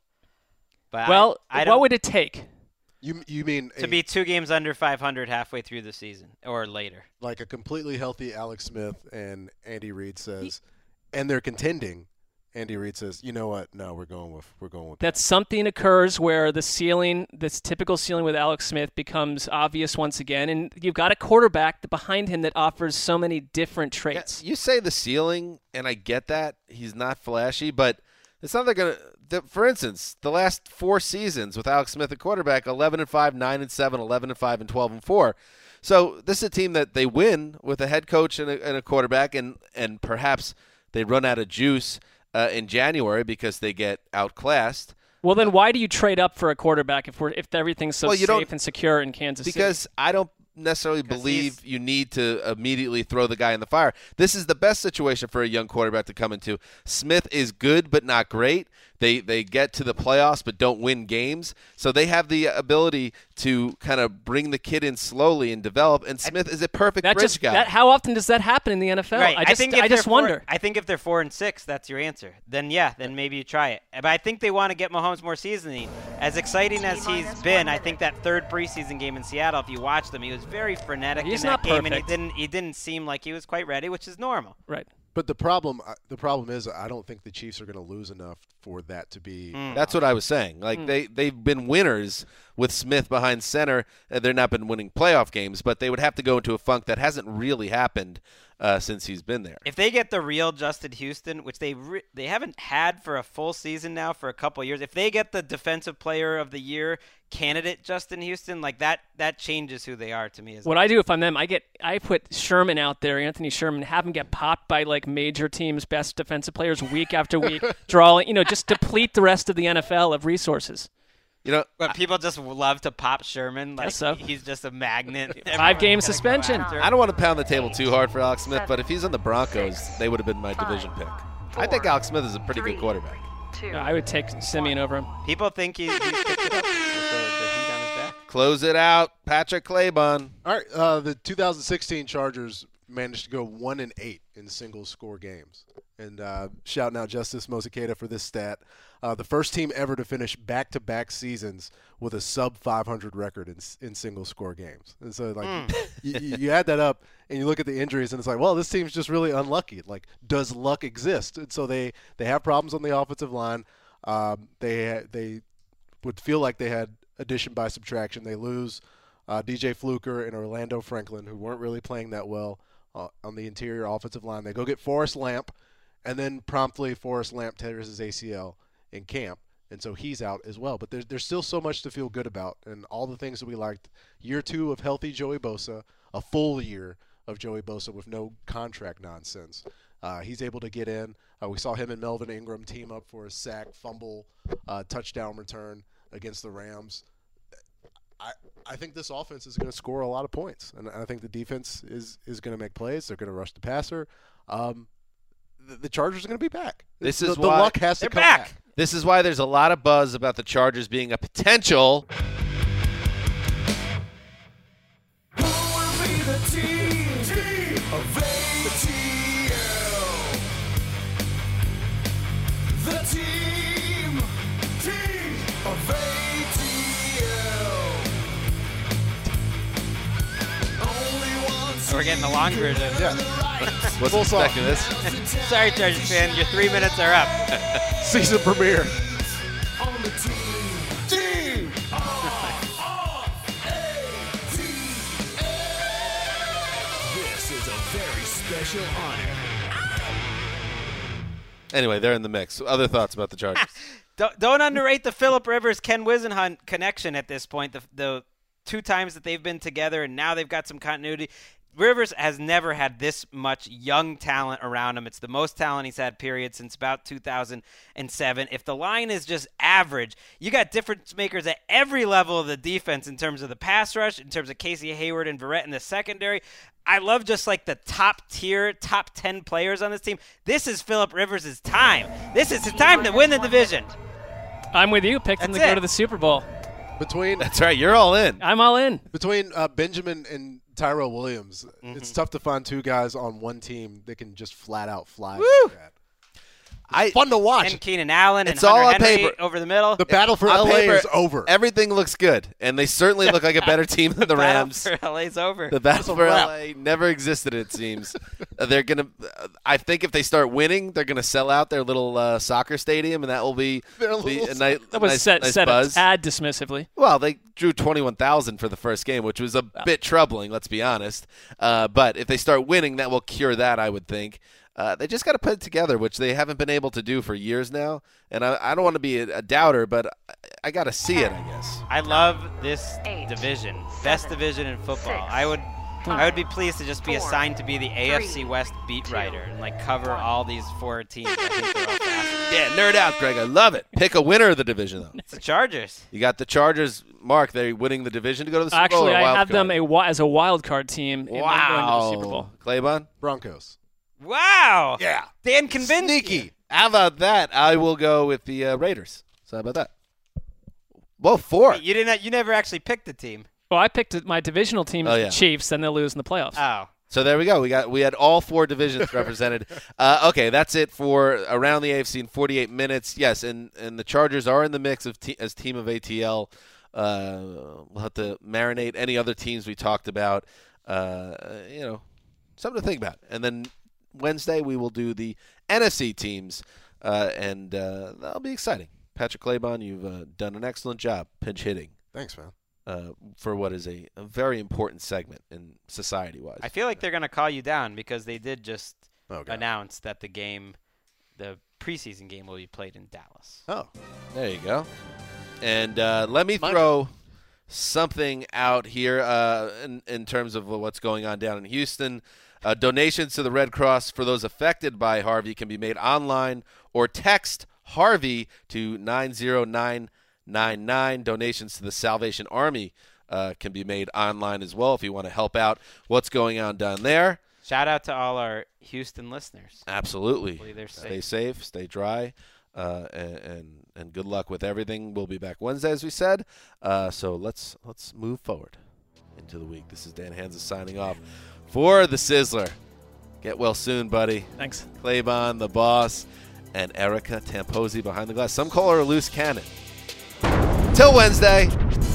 But well, I what would it take? You mean to be 2 games under 500 halfway through the season or later? Like a completely healthy Alex Smith and Andy Reid says, and they're contending. Andy Reid says, "You know what? No, we're going with that." Something occurs where the ceiling, this typical ceiling with Alex Smith, becomes obvious once again, and you've got a quarterback behind him that offers so many different traits. Yeah, you say the ceiling, and I get that he's not flashy, but it's not going to. For instance, the last 4 seasons with Alex Smith at quarterback, 11-5, 9-7, 11-5, and 12-4. So this is a team that they win with a head coach and a quarterback, and perhaps they run out of juice in January because they get outclassed. Well, then why do you trade up for a quarterback if everything's so safe and secure in Kansas City? Because I don't necessarily believe you need to immediately throw the guy in the fire. This is the best situation for a young quarterback to come into. Smith is good but not great. They get to the playoffs but don't win games. So they have the ability to kind of bring the kid in slowly and develop, and Smith is a perfect bridge guy. How often does that happen in the NFL? Right. I just wonder. I think if they're 4-6, that's your answer. Then maybe you try it. But I think they want to get Mahomes more seasoning. As exciting as he's been, I think that third preseason game in Seattle, if you watched him, he was very frenetic in that game, perfect. and he didn't seem like he was quite ready, which is normal. Right. But the problem is I don't think the Chiefs are going to lose enough for that to be. That's what I was saying. Like they've been winners with Smith behind center. They've not been winning playoff games, but they would have to go into a funk that hasn't really happened since he's been there. If they get the real Justin Houston, which they haven't had for a full season now for a couple of years, if they get the Defensive Player of the Year candidate Justin Houston, like that changes who they are to me. What I do if I'm them, I put Sherman out there, Anthony Sherman, have him get popped by like major teams' best defensive players week after week, just deplete the rest of the NFL of resources. But people just love to pop Sherman. Like so. He's just a magnet. 5-game suspension. I don't want to pound the table too hard for Alex Smith, but if he's on the Broncos, they would have been my division pick. I think Alex Smith is a pretty good quarterback. I would take Simeon over him. People think he's picked it up with the heat on his back. Close it out, Patrick Claybon. All right, the 2016 Chargers managed to go 1-8 in single-score games. And shouting out Justice Mosicada for this stat. The first team ever to finish back-to-back seasons with a sub-500 record in single-score games. And so, you add that up and you look at the injuries, and it's like, well, this team's just really unlucky. Like, does luck exist? And so they have problems on the offensive line. They would feel like they had addition by subtraction. They lose DJ Fluker and Orlando Franklin, who weren't really playing that well on the interior offensive line. They go get Forrest Lamp, and then promptly Forrest Lamp tears his ACL in camp, and so he's out as well. But there's still so much to feel good about, and all the things that we liked. Year 2 of healthy Joey Bosa, a full year of Joey Bosa with no contract nonsense. He's able to get in. We saw him and Melvin Ingram team up for a sack, fumble, touchdown return against the Rams. I think this offense is going to score a lot of points, and I think the defense is going to make plays. They're going to rush the passer. The Chargers are going to be back. The luck has to come back. This is why there's a lot of buzz about the Chargers being a potential. Who will be the team of ATL? The team of ATL. Only one. We're getting the long version. Yeah. Wasn't expecting this. Sorry, Chargers fan, your 3 minutes are up. Season premiere. On the team. special honor. Anyway, they're in the mix. Other thoughts about the Chargers? Don't underrate the Phillip Rivers, Ken Wisenhunt connection at this point. The 2 times that they've been together, and now they've got some continuity. Rivers has never had this much young talent around him. It's the most talent he's had, period, since about 2007. If the line is just average, you got difference makers at every level of the defense in terms of the pass rush, in terms of Casey Hayward and Verrett in the secondary. I love just like the top tier, top 10 players on this team. This is Phillip Rivers' time. This is his time to win the division. I'm with you. Pick them to go to the Super Bowl. That's right. You're all in. I'm all in. Between Benjamin and Tyrell Williams, it's tough to find 2 guys on one team that can just flat out fly like that. Fun to watch. And Keenan Allen It's and Hunter all on Henry paper. over the middle. The battle for On LA paper, is over. Everything looks good, and they certainly look like a better team than the Rams. Battle for LA's over. The battle for LA never existed, it seems. They're gonna. I think if they start winning, they're gonna sell out their little soccer stadium, and that will be a nice, That was nice, said nice buzz. a tad dismissively. Well, they drew 21,000 for the first game, which was a bit troubling, let's be honest. But if they start winning, that will cure that, I would think. They just got to put it together, which they haven't been able to do for years now. And I don't want to be a doubter, but I got to see it, I guess. I love this division. Best division in football. I would be pleased to just be assigned to be the AFC West beat writer and like cover all these 4 teams. I think they're all fascinating. Yeah, nerd out, Greg. I love it. Pick a winner of the division, though. It's the Chargers. You got the Chargers. Mark, they're winning the division to go to the Super Bowl. Actually, or I wild have card? them as a wild card team and then going to the Super Bowl. Claybon? Broncos. Wow. Yeah. Dan convinced Sneaky. you. How about that? I will go with the Raiders. So how about that? Well, 4. You never actually picked the team. Well, I picked my divisional team as Oh, yeah. the Chiefs, then they'll lose in the playoffs. Oh. So there we go. We had all 4 divisions represented. Okay, that's it for Around the AFC in 48 minutes. Yes, and the Chargers are in the mix of as team of ATL. We'll have to marinate any other teams we talked about. Something to think about. And then Wednesday we will do the NFC teams, and that'll be exciting. Patrick Claybon, you've done an excellent job pinch hitting. Thanks, man. For what is a very important segment in society-wise. I feel like they're going to call you down because they did just God. announce that the preseason game will be played in Dallas. Oh. There you go. And let me throw something out here in terms of what's going on down in Houston. Donations to the Red Cross for those affected by Harvey can be made online or text Harvey to 90999. Donations to the Salvation Army can be made online as well if you want to help out what's going on down there. Shout out to all our Houston listeners. Absolutely. Hopefully they're safe. Stay safe, stay dry, and good luck with everything. We'll be back Wednesday, as we said. So let's move forward into the week. This is Dan Hansa signing off for the Sizzler. Get well soon, buddy. Thanks. Claybon, the boss, and Erica Tamposi behind the glass. Some call her a loose cannon. Till Wednesday.